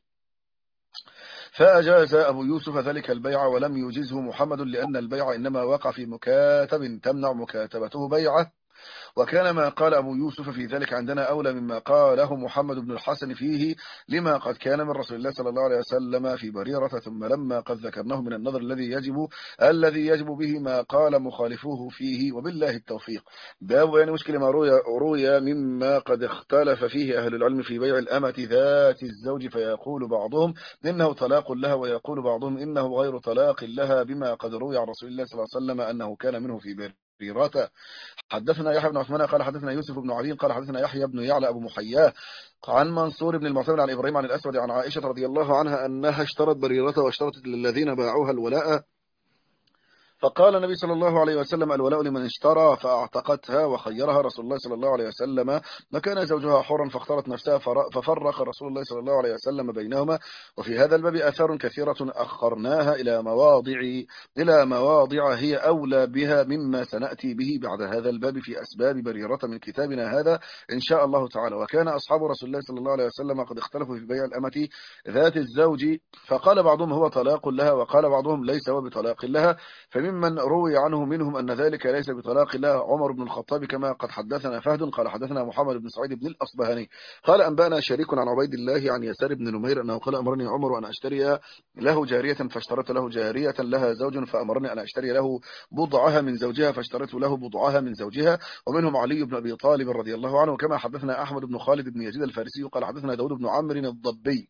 فأجاز أبو يوسف ذلك البيع ولم يجزه محمد، لأن البيع إنما وقع في مكاتب تمنع مكاتبته بيعه. وكان ما قال أبو يوسف في ذلك عندنا أولى مما قاله محمد بن الحسن فيه، لما قد كان من رسول الله صلى الله عليه وسلم في بريرة. ثم لما قد ذكرناه من النظر الذي يجب الذي يجب به ما قال مخالفوه فيه، وبالله التوفيق. باب يعني مشكل ما روي, روي مما قد اختلف فيه أهل العلم في بيع الأمة ذات الزوج، فيقول بعضهم إنه طلاق لها ويقول بعضهم إنه غير طلاق لها، بما قد روي عن رسول الله صلى الله عليه وسلم أنه كان منه في بريرة. حدثنا يحيى بن عثمان قال حدثنا يوسف بن عبيد قال حدثنا يحيى بن يعلى أبو محياه عن منصور بن المعتمد عن إبراهيم عن الأسود عن عائشة رضي الله عنها أنها اشترت بريرة واشترطت للذين باعوها الولاء، فقال النبي صلى الله عليه وسلم: الولاء لمن اشترى، فاعتقتها وخيرها رسول الله صلى الله عليه وسلم مكان زوجها حرا فاختارت نفسها، ففرق رسول الله صلى الله عليه وسلم بينهما. وفي هذا الباب آثار كثيرة أخرناها إلى مواضع إلى مواضع هي أولى بها مما سنأتي به بعد هذا الباب في أسباب بريرة من كتابنا هذا إن شاء الله تعالى. وكان أصحاب رسول الله صلى الله عليه وسلم قد اختلفوا في بيع الأمة ذات الزوج، فقال بعضهم هو طلاق لها وقال بعضهم ليس هو بطلاق لها. فمن وممن روي عنه منهم أن ذلك ليس بطلاق الله عمر بن الخطاب كما قد حدثنا فهد قال حدثنا محمد بن سعيد بن الأصبهاني قال أنبأنا شريك عن عبيد الله عن يسار بن نمير أنه قال أمرني عمر أن أشتري له جارية فاشتريت له جارية لها زوج فأمرني أن أشتري له بضعها من زوجها فاشتريت له بضعها من زوجها. ومنهم علي بن أبي طالب رضي الله عنه كما حدثنا أحمد بن خالد بن يزيد الفارسي قال حدثنا داود بن عمرو الضبي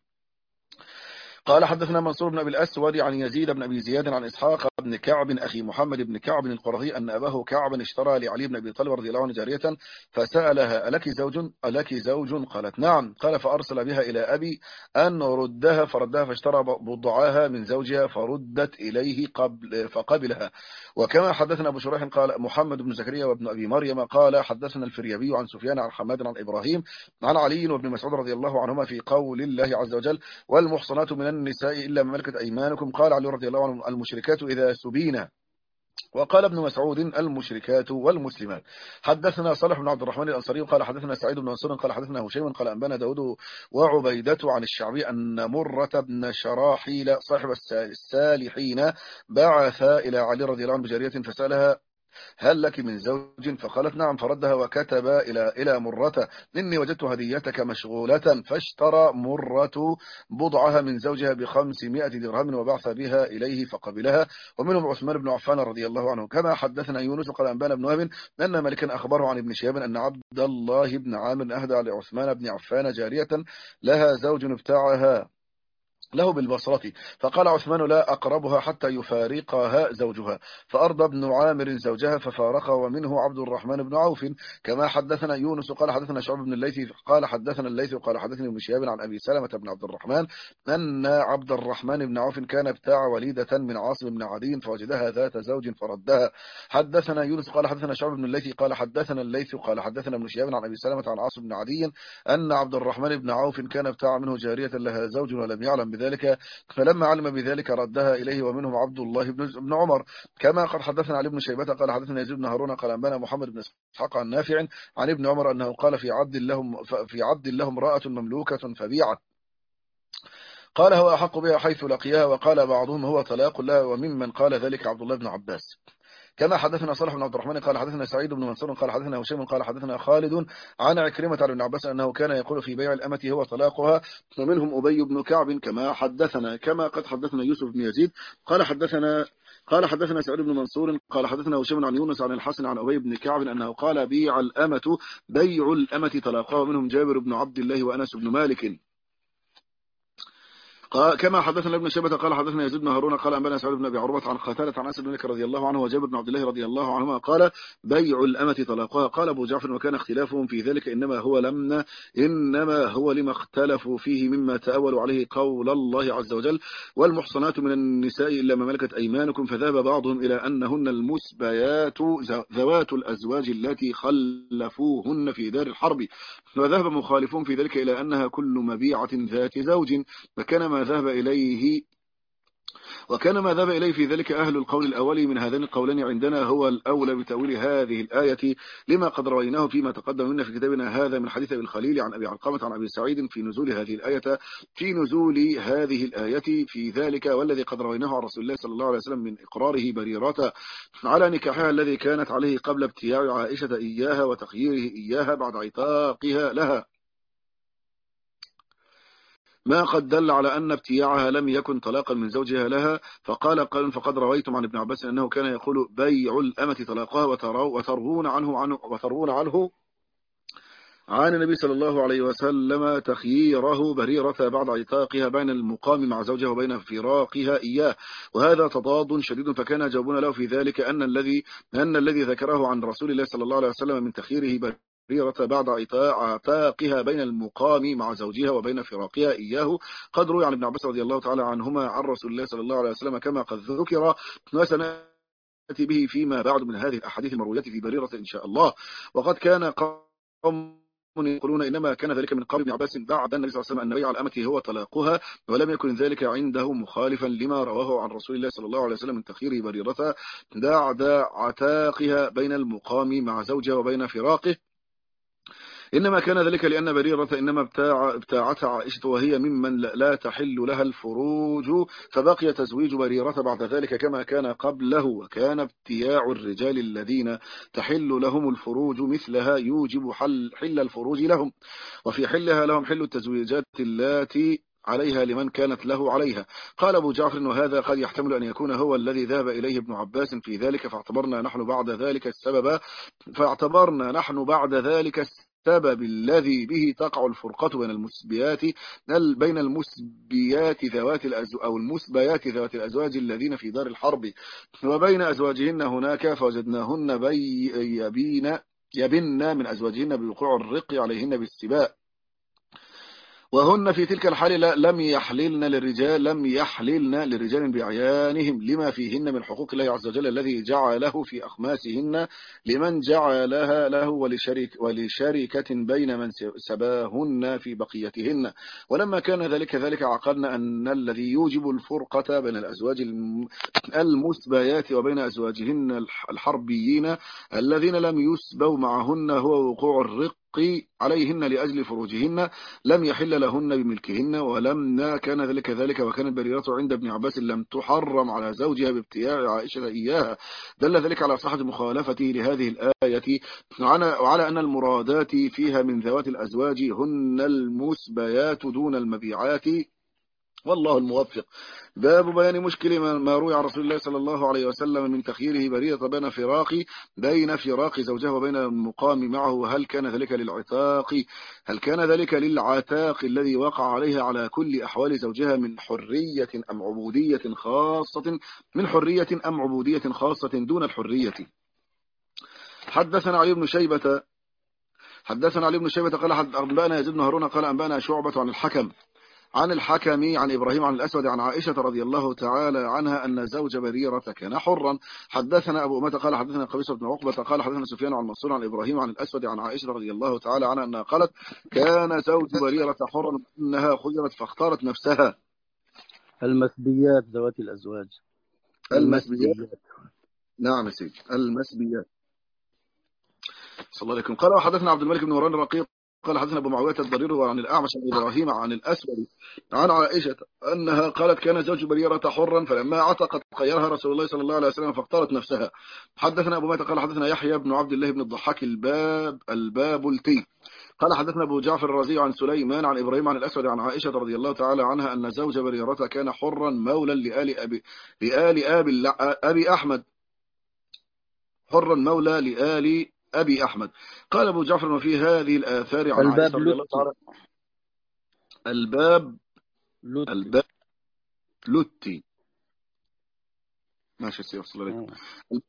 قال حدثنا منصور بن أبي الأسود عن يزيد بن أبي زياد عن إسحاق بن كعب أخي محمد بن كعب القرظي أن أباه كعب اشترى لعلي بن أبي طالب رضي الله عنه جارية فسألها ألك زوج ألك زوج قالت نعم قال فأرسل بها إلى أبي أن ردها فردها فاشترى بضعها من زوجها فردت إليه قبل فقبلها. وكما حدثنا أبو شريح قال محمد بن زكريا وابن أبي مريم قال حدثنا الفريابي عن سفيان عن حماد عن إبراهيم عن علي وابن مسعود رضي الله عنهما في قول الله عز وجل والمحصنات من النساء إلا ما ملكت أيمانكم قال علي رضي الله عنه المشركات إذا سبينا. وقال ابن مسعود المشركات والمسلمات. حدثنا صالح بن عبد الرحمن الأنصاري قال حدثنا سعيد بن منصور قال حدثنا هشيم قال أنبانا داود وعبيدة عن الشعبي أن مرة بن شراحيل صاحب السالحين بعث إلى علي رضي الله عنه بجارية فسألها هل لك من زوج فقالت نعم فردها وكتب إلى إلى مرة إني وجدت هديتك مشغولة فاشترى مرة بضعها من زوجها بخمسمائة درهم وبعث بها إليه فقبلها. ومنهم عثمان بن عفان رضي الله عنه كما حدثنا يونس قال أنبانا بن وهب أن مالكا أخبره عن ابن شهاب أن عبد الله بن عامر أهدى لعثمان بن عفان جارية لها زوج ابتاعها له بالبصرة فقال عثمان لا أقربها حتى يفارقها زوجها فأرضى ابن عامر زوجها ففارقها. ومنه عبد الرحمن بن عوف كما حدثنا يونس قال حدثنا شعب بن الليث قال حدثنا الليث قال حدثني ابن شهاب عن أبي سلمة بن عبد الرحمن أن عبد الرحمن بن عوف كان بتاع وليدة من عاصم بن عدي فوجدها ذات زوج فردها. حدثنا يونس قال حدثنا شعب بن الليث قال حدثنا الليث قال حدثنا ابن شهاب عن أبي سلمة عن عاصم بن عدي أن عبد الرحمن بن عوف كان بتاع منه جارية لها زوج ولم يعلم بذلك فلما علم بذلك ردها إليه. ومنهم عبد الله بن عمر كما قد حدثنا علي بن شيبة قال حدثنا يزيد بن هارون قال أنبانا محمد بن إسحاق عن نافع عن ابن عمر أنه قال في عبد لهم في عبد لهم امرأة مملوكة فبيعت قال هو أحق بها حيث لقيها وقال بعضهم هو طلاق لها. وممن قال ذلك عبد الله بن عباس كما حدثنا صالح بن عبد الرحمن قال حدثنا سعيد بن منصور قال حدثنا هشام قال حدثنا خالد عن عكرمة عن ابن عباس أنه كان يقول في بيع الأمة هو طلاقها. ومنهم أبي بن كعب كما حدثنا كما قد حدثنا يوسف بن يزيد قال حدثنا قال حدثنا سعيد بن منصور قال حدثنا هشام عن يونس عن الحسن عن أبي بن كعب أنه قال بيع الأمة بيع الأمة طلاقها. ومنهم جابر بن عبد الله وأنس بن مالك كما حدثنا ابن شيبة قال حدثنا يزيد بن هارون قال أنبانا سعيد بن أبي عروبة عن قتادة عن أنس بن مالك رضي الله عنه وجابر بن عبد الله رضي الله عنهما قال بيع الأمة طلاقها. قال أبو جعفر وكان اختلافهم في ذلك إنما هو لمن إنما هو لما اختلفوا فيه مما تأولوا عليه قول الله عز وجل والمحصنات من النساء إلا ما ملكت أيمانكم فذهب بعضهم إلى أنهن المسبيات ذوات الأزواج التي خلفوهن في دار الحرب وذهب مخالفون في ذلك إلى أنها كل مبيعة ذات زوج فكان ما ذهب إليه وكان ما ذهب إليه في ذلك أهل القول الأولي من هذين القولين عندنا هو الأولى بتأويل هذه الآية لما قد رويناه فيما تقدم منا في كتابنا هذا من حديث أبي الخليل عن أبي علقمة عن أبي سعيد في نزول هذه الآية في نزول هذه الآية في ذلك والذي قد رويناه عن رسول الله صلى الله عليه وسلم من إقراره بريرة على نكاحها الذي كانت عليه قبل ابتياع عائشة إياها وتخييره إياها بعد عتاقها لها ما قد دل على أن ابتياعها لم يكن طلاقا من زوجها لها. فقال قال فقد رويتم عن ابن عباس أنه كان يقول بيع الأمة طلاقها وتروون عنه, عنه وتروون عنه عن النبي صلى الله عليه وسلم تخييره بريرة بعد عتاقها بين المقام مع زوجها وبين فراقها إياه وهذا تضاد شديد. فكان جوابنا له في ذلك أن الذي أن الذي ذكره عن رسول الله صلى الله عليه وسلم من تخييره بريرة بعد عتاقها بين المقام مع زوجها وبين فراقها إياه قد روي عن ابن عباس رضي الله تعالى عنهما عن رسول الله صلى الله عليه وسلم كما قد ذكر وسنأتي به فيما بعد من هذه الأحاديث المروية في بريرة إن شاء الله. وقد كان قوم يقولون إنما كان ذلك من قول ابن عباس بعد النبي صلى الله عليه وسلم أن بيع الأمة هو طلاقها ولم يكن ذلك عنده مخالفا لما رواه عن رسول الله صلى الله عليه وسلم من تخيير بريرة بعد عتاقها بين المقام مع زوجها وبين فراقه إنما كان ذلك لأن بريرة إنما ابتاع ابتاعتها عائشة وهي ممن لا تحل لها الفروج، فبقي تزويج بريرة بعد ذلك كما كان قبله، وكان ابتياع الرجال الذين تحل لهم الفروج مثلها يوجب حل, حل الفروج لهم، وفي حلها لهم حل التزويجات اللاتي عليها لمن كانت له عليها. قال أبو جعفر وهذا قد يحتمل أن يكون هو الذي ذهب إليه ابن عباس في ذلك، فاعتبرنا نحن بعد ذلك السبب فاعتبرنا نحن بعد ذلك السبب الذي به تقع الفرقة بين المسبيات بين المسبيات ذوات الأزواج أو المسبيات ذوات الأزواج الذين في دار الحرب وبين أزواجهن هناك، فوجدناهن بي يبين يبن من أزواجهن بوقوع الرق عليهن بالسباء، وهن في تلك الحال لم يحللن للرجال لم يحللن للرجال بعيانهم لما فيهن من حقوق الله عز وجل الذي جعله في أخماسهن لمن جعلها له ولشريك ولشركة بين من سباهن في بقيتهن. ولما كان ذلك ذلك عقلنا أن الذي يوجب الفرقة بين الأزواج المسبيات وبين أزواجهن الحربيين الذين لم يسبوا معهن هو وقوع الرق عليهن لأجل فروجهن لم يحل لهن بملكهن. ولما كان ذلك ذلك وكانت بريرة عند ابن عباس لم تحرم على زوجها بابتياع عائشة إياها، دل ذلك على صحة مخالفته لهذه الآية وعلى أن المرادات فيها من ذوات الأزواج هن المسبيات دون المبيعات، والله الموفق. باب بيان مشكل ما روي عن رسول الله صلى الله عليه وسلم من تخييره بريرة بين فراق بين فراق زوجها وبين المقام معه، وهل كان ذلك للعتاق هل كان ذلك للعتاق الذي وقع عليها على كل أحوال زوجها من حرية أم عبودية خاصة من حرية أم عبودية خاصة دون الحرية. حدثنا علي بن شيبة حدثنا علي بن شيبة قال أنبأنا يزيد بن هارون قال أنبأنا شعبة عن الحكم عن الحكم عن إبراهيم عن الأسود عن عائشة رضي الله تعالى عنها أن زوج بريرة كان حرا. حدثنا أبو أمة قال حدثنا قبيصة بن عقبة قال حدثنا سفيان عن منصور عن إبراهيم عن الأسود عن عائشة رضي الله تعالى عنها أنها قالت كان زوج بريرة حرا إنها خيرت فاختارت نفسها. المسبيات ذوات الأزواج. المسبيات نعم سيدي المسبيات صلى الله عليكم. قال وحدثنا عبد الملك بن مروان الرقيق قال حدثنا أبو معاوية الضرير عن الأعمش عن إبراهيم عن الأسود عن عائشة أنها قالت كان زوج بريرة حرا فلما عتقت خيرها رسول الله صلى الله عليه وسلم فاختارت نفسها. حدثنا أبو مات قال حدثنا يحيى بن عبد الله بن الضحاك الباب البابلتي قال حدثنا أبو جعفر الرازي عن سليمان عن إبراهيم عن الأسود عن عائشة رضي الله تعالى عنها أن زوج بريرة كان حرا مولا لآل أبي لآل أبي, أبي أحمد حرا مولى لآل أبي أحمد. قال أبو جعفر وفي هذه الآثار عن عائشة رضي الله تعالى الباب لوتي. الباب لوتي ماشي سير صلى الله عليه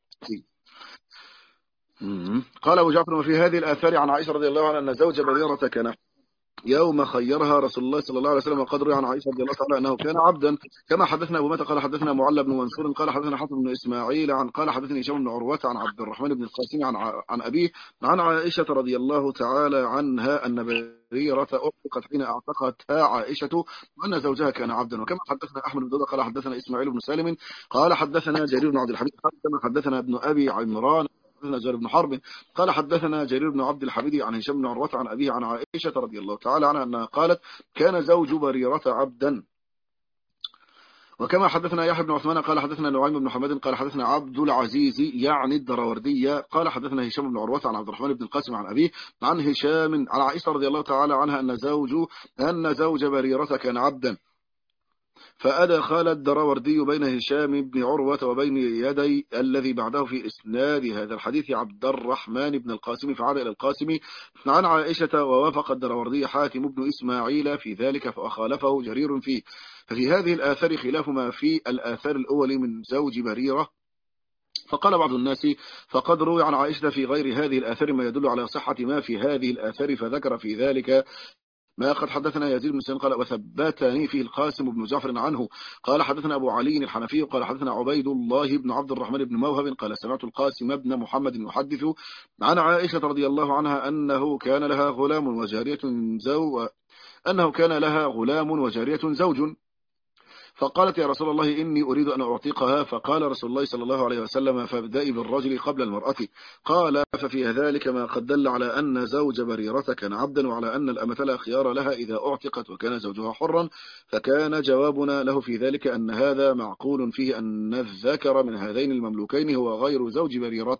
وسلم. قال أبو جعفر وفي هذه الآثار عن عائشة رضي الله عنها أن زوج بريرة كان يوم خيرها رسول الله صلى الله عليه وسلم وقد روي عن عائشة رضي الله تعالى أنه كان عبدا كما حدثنا أبو مات قال حدثنا معلى بن منصور قال حدثنا حسن بن إسماعيل عن قال حدثني هشام بن عروة عن عبد الرحمن بن القاسم عن عن أبيه عن عائشة رضي الله تعالى عنها أن بريرة أعتقت حين أعتقتها عائشة وأن زوجها كان عبدا. وكما حدثنا أحمد بن داود قال حدثنا إسماعيل بن سالم قال حدثنا جرير بن عبد الحميد كما حدثنا ابن أبي عمران حدثنا زهير بن حرب قال حدثنا جرير بن عبد الحميد عن هشام بن عروة عن أبيه عن عائشة رضي الله تعالى عنها أنها قالت كان زوج بريرة عبدا. وكما حدثنا يحيى بن عثمان قال حدثنا نعيم بن حماد قال حدثنا عبد العزيز يعني الدراوردية قال حدثنا هشام بن عروة عن عبد الرحمن بن القاسم عن أبيه عن هشام عن عائشة رضي الله تعالى عنها أن زوج أن زوج بريرة كان عبدا. فأدخل الدراوردي بين هشام بن عروة وبين يدي الذي بعده في إسناد هذا الحديث عبد الرحمن بن القاسم فعاد إلى القاسم عن عائشة ووافق الدراوردي حاتم بن إسماعيل في ذلك فأخالفه جرير فيه. ففي هذه الآثار خلاف ما في الآثار الأول من زوج بريرة. فقال بعض الناس فقد روي عن عائشة في غير هذه الآثار ما يدل على صحة ما في هذه الآثار فذكر في ذلك ما قد حدثنا يزيد بن سليم قال وثبتني فيه القاسم بن جعفر عنه قال حدثنا أبو علي الحنفي قال حدثنا عبيد الله بن عبد الرحمن بن موهب قال سمعت القاسم بن محمد يحدث عن عائشة رضي الله عنها أنه كان لها غلام وجارية زو أنه كان لها غلام وجارية زوج فقالت يا رسول الله إني أريد أن أعتقها. فقال رسول الله صلى الله عليه وسلم فابدئي بالرجل قبل المرأة. قال ففي ذلك ما قد دل على أن زوج بريرة كان عبدا، وعلى أن الأمة لا خيار لها إذا أعتقت وكان زوجها حرا. فكان جوابنا له في ذلك أن هذا معقول فيه أن الذكر من هذين المملوكين هو غير زوج بريرة،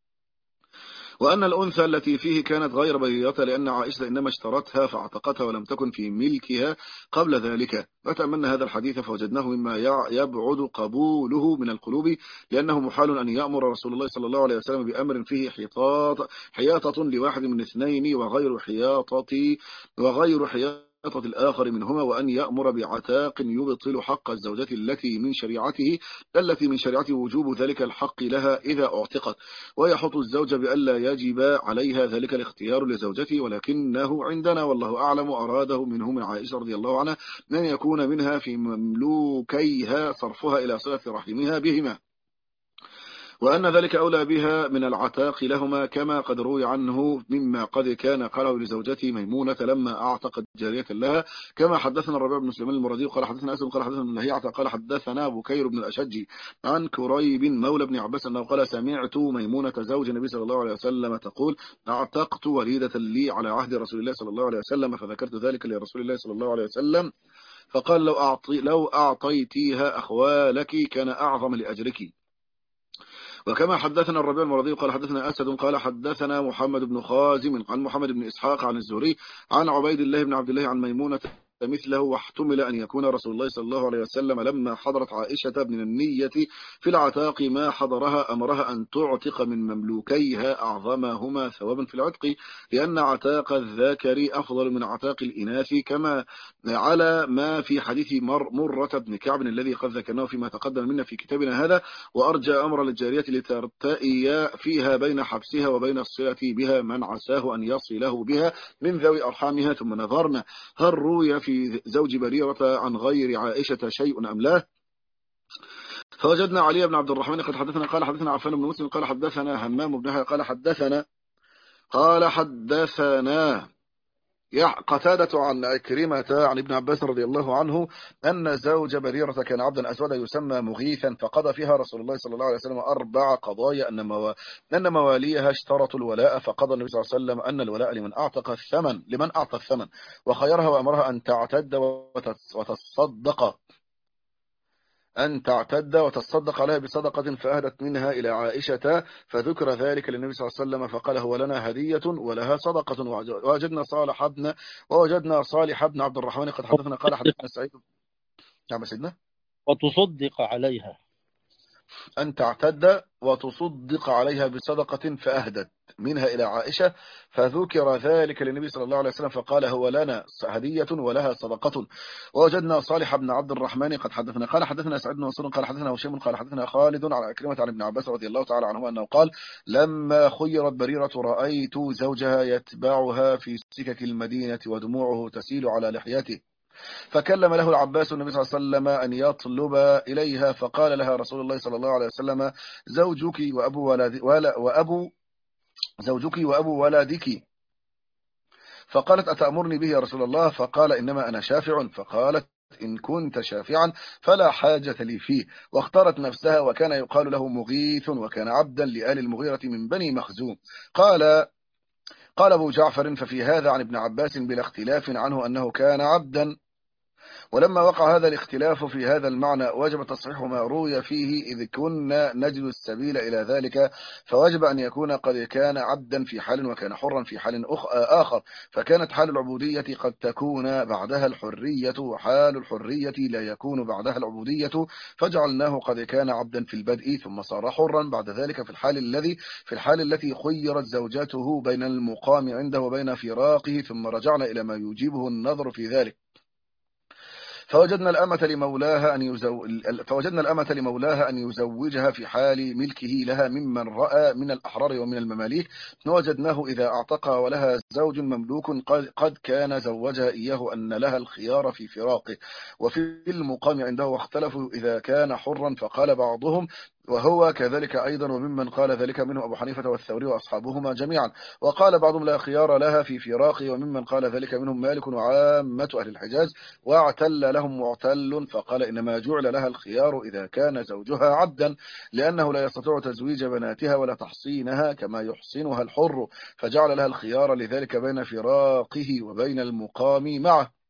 وأن الأنثى التي فيه كانت غير بريرة، لأن عائشة إنما اشترتها فاعتقتها ولم تكن في ملكها قبل ذلك. فتأملنا هذا الحديث فوجدناه مما يبعد قبوله من القلوب، لأنه محال أن يأمر رسول الله صلى الله عليه وسلم بأمر فيه حياطة حياطة لواحد من اثنين وغير حياطة وغير حياطة الآخر منهما، وأن يأمر بعتاق يبطل حق الزوجة التي من شريعته التي من شريعته وجوب ذلك الحق لها إذا اعتقت، ويحط الزوج بألا يجب عليها ذلك الاختيار لزوجته. ولكنه عندنا والله أعلم أراده منه من عائشة رضي الله عنها أن يكون منها في مملوكيها صرفها إلى صلة رحمها بهما، وأن ذلك أولى بها من العتاق لهما، كما قد روي عنه مما قد كان قاله لزوجته ميمونة لما أعتقت جارية لها، كما حدثنا الربيع بن سليمان المرادي قال حدثنا أسد قال حدثنا لهيعة قال حدثنا بكير بن الأشج عن كريب مولى بن عباس أنه قال سمعت ميمونة زوج النبي صلى الله عليه وسلم تقول أعتقت وليدة لي على عهد رسول الله صلى الله عليه وسلم، فذكرت ذلك لرسول الله صلى الله عليه وسلم فقال لو أعطي لو أعطيتيها أخوالك كان أعظم لأجرك. وكما حدثنا الربيع المرضي قال حدثنا أسد قال حدثنا محمد بن خازم عن محمد بن إسحاق عن الزهري عن عبيد الله بن عبد الله عن ميمونة مثله، واحتمل أن يكون رسول الله صلى الله عليه وسلم لما حضرت عائشة من النية في العتاق ما حضرها أمرها أن تعتق من مملوكيها أعظمهما ثوابا في العتق، لأن عتاق الذاكر أفضل من عتاق الإناث، كما على ما في حديث مر مرة بن كعب الذي قد ذكرناه فيما تقدم منا في كتابنا هذا. وأرجى أمر للجارية لترتئي فيها بين حبسها وبين الصلة بها من عساه أن يصله بها من ذوي أرحامها. ثم نظرنا هل روي في زوج بريرة عن غير عائشة شيء أم لا، فوجدنا علي بن عبد الرحمن قد حدثنا قال حدثنا عفان بن مسلم قال حدثنا همام بن قال حدثنا قال حدثنا قتادة عن عكرمة عن ابن عباس رضي الله عنه أن زوج بريرة كان عبدا أسودا يسمى مغيثا، فقضى فيها رسول الله صلى الله عليه وسلم أربع قضايا أن مو... أن مواليها اشترطوا الولاء، فقضى النبي صلى الله عليه وسلم أن الولاء لمن أعتق الثمن لمن أعطى الثمن، وخيرها وأمرها أن تعتد وتصدق أن تعتد وتصدق عليها بصدقة فأهدت منها إلى عائشة، فذكر ذلك للنبي صلى الله عليه وسلم فقال هو لنا هدية ولها صدقة. ووجدنا صالح ابن ووجدنا صالح ابن عبد الرحمن قد حدثنا قال حدثنا سعيد. نعم سيدنا. وتصدق عليها أن تعتد وتصدق عليها بصدقة فأهدت منها إلى عائشة، فذكر ذلك للنبي صلى الله عليه وسلم فقال هو لنا هدية ولها صدقة. ووجدنا صالح بن عبد الرحمن قد حدثنا قال حدثنا سعيد بن منصور قال حدثنا هشام قال حدثنا خالد على عكرمة عن ابن عباس رضي الله تعالى عنهما أنه قال لما خيرت بريرة رأيت زوجها يتبعها في سكك المدينة ودموعه تسيل على لحيته، فكلم له العباس النبي صلى الله عليه وسلم أن يطلب إليها، فقال لها رسول الله صلى الله عليه وسلم زوجك وأبو ولد وأبو زوجك وأبو ولدك. فقالت أتأمرني به يا رسول الله؟ فقال إنما أنا شافع. فقالت إن كنت شافعا فلا حاجة لي فيه. واختارت نفسها، وكان يقال له مغيث، وكان عبدا لآل المغيرة من بني مخزوم. قال قال أبو جعفر ففي هذا عن ابن عباس بلا اختلاف عنه أنه كان عبدا. ولما وقع هذا الاختلاف في هذا المعنى وجب تصحيح ما روي فيه، إذ كنا نجد السبيل إلى ذلك، فوجب أن يكون قد كان عبدا في حال وكان حرا في حال آخر، فكانت حال العبودية قد تكون بعدها الحرية، وحال الحرية لا يكون بعدها العبودية، فجعلناه قد كان عبدا في البدء ثم صار حرا بعد ذلك في الحال الذي في الحال التي خيرت زوجته بين المقام عنده وبين فراقه، ثم رجعنا إلى ما يجيبه النظر في ذلك. فوجدنا الأمة لمولاها أن يزو... فوجدنا الأمة لمولاها أن يزوجها في حال ملكه لها ممن رأى من الأحرار ومن المماليك، وجدناه إذا أعتقها ولها زوج مملوك قد... قد كان زوجها إياه أن لها الخيار في فراقه وفي المقام عنده، واختلفوا إذا كان حرا، فقال بعضهم وهو كذلك أيضا، وممن قال ذلك منه أبو حنيفة والثوري وأصحابهما جميعا. وقال بعضهم لا خيار لها في فراقه، وممن قال ذلك منهم مالك وعامة أهل الحجاز، واعتل لهم معتل فقال إنما جعل لها الخيار إذا كان زوجها عبدا، لأنه لا يستطيع تزويج بناتها ولا تحصينها كما يحصنها الحر، فجعل لها الخيار لذلك بين فراقه وبين المقام معه.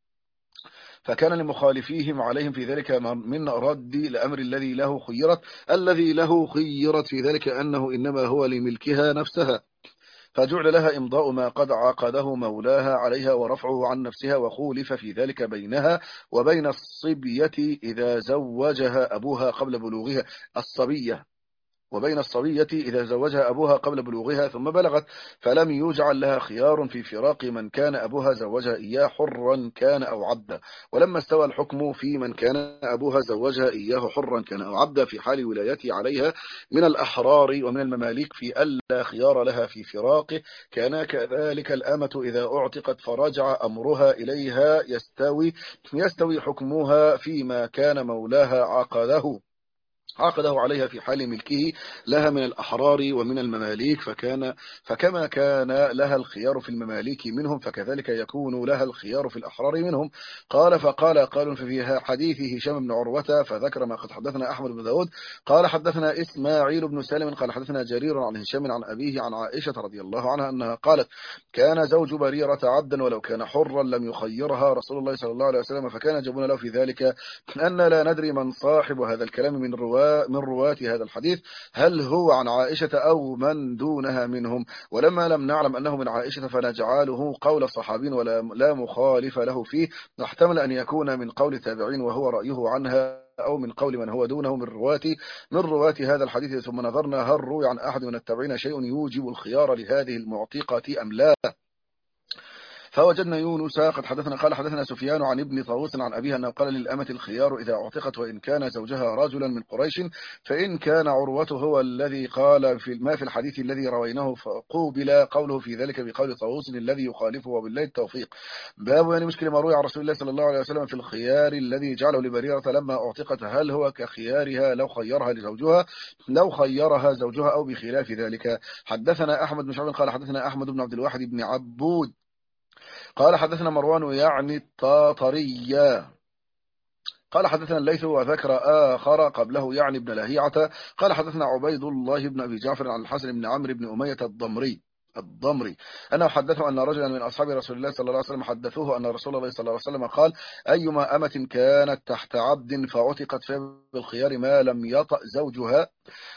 فكان لمخالفيهم عليهم في ذلك من رد الأمر الذي له خيرت الذي له خيرت في ذلك أنه إنما هو لملكها نفسها، فجعل لها إمضاء ما قد عقده مولاها عليها ورفعه عن نفسها، وخولف في ذلك بينها وبين الصبية إذا زوجها أبوها قبل بلوغها الصبية وبين الصبية إذا زوجها أبوها قبل بلوغها ثم بلغت، فلم يجعل لها خيار في فراق من كان أبوها زوجها إياه حرا كان أو عبدا. ولما استوى الحكم في من كان أبوها زوجها إياه حرا كان أو عبدا في حال ولايته عليها من الأحرار ومن المماليك في ألا خيار لها في فراقه، كان كذلك الأمة إذا أعتقت فرجع أمرها إليها يستوي يستوي حكمها فيما كان مولاها عقده عقده عليها في حال ملكه لها من الأحرار ومن المماليك، فكان فكما كان لها الخيار في المماليك منهم فكذلك يكون لها الخيار في الأحرار منهم. قال فقال قال ففيها حديث هشام بن عروة فذكر ما قد حدثنا أحمد بن داود قال حدثنا إسماعيل بن سالم قال حدثنا جرير عن هشام عن أبيه عن عائشة رضي الله عنها أنها قالت كان زوج بريرة عبدا ولو كان حرا لم يخيرها رسول الله صلى الله عليه وسلم، فكان جبنا له في ذلك أن لا ندري من صاحب هذا الكلام من رواة من رواة هذا الحديث، هل هو عن عائشة أو من دونها منهم، ولما لم نعلم أنه من عائشة فنجعله قول الصحابين ولا لا مخالف له فيه، نحتمل أن يكون من قول التابعين وهو رأيه عنها أو من قول من هو دونه من رواة من رواة هذا الحديث. ثم نظرنا هل روي عن أحد من التابعين شيء يوجب الخيار لهذه المعتقة أم لا، فوجدنا يونس قد حدثنا قال حدثنا سفيان عن ابن طاووس عن أبيها أنه قال للأمة الخيار إذا اعتقت وإن كان زوجها رجلا من قريش، فإن كان عروته هو الذي قال في ما في الحديث الذي رويناه فقوبل قوله في ذلك بقول طاووس الذي يخالفه وبالله التوفيق. باب يعني مشكل ما روي عن رسول الله صلى الله عليه وسلم في الخيار الذي جعله لبريرة لما اعتقت، هل هو كخيارها لو خيرها لزوجها لو خيرها زوجها أو بخلاف ذلك. حدثنا أحمد بن شعب قال حدثنا أحمد بن عبد الواحد بن عبود قال حدثنا مروان يعني الطاطرية قال حدثنا الليث وذكر آخر قبله يعني ابن لهيعة قال حدثنا عبيد الله بن أبي جعفر عن الحسن بن عمرو بن أمية الضمري الضمري أنه حدثه أن رجلا من أصحاب رسول الله صلى الله عليه وسلم حدثوه أن رسول الله صلى الله عليه وسلم قال أيما أمة كانت تحت عبد فعتقت في بالخيار ما لم يطأ زوجها،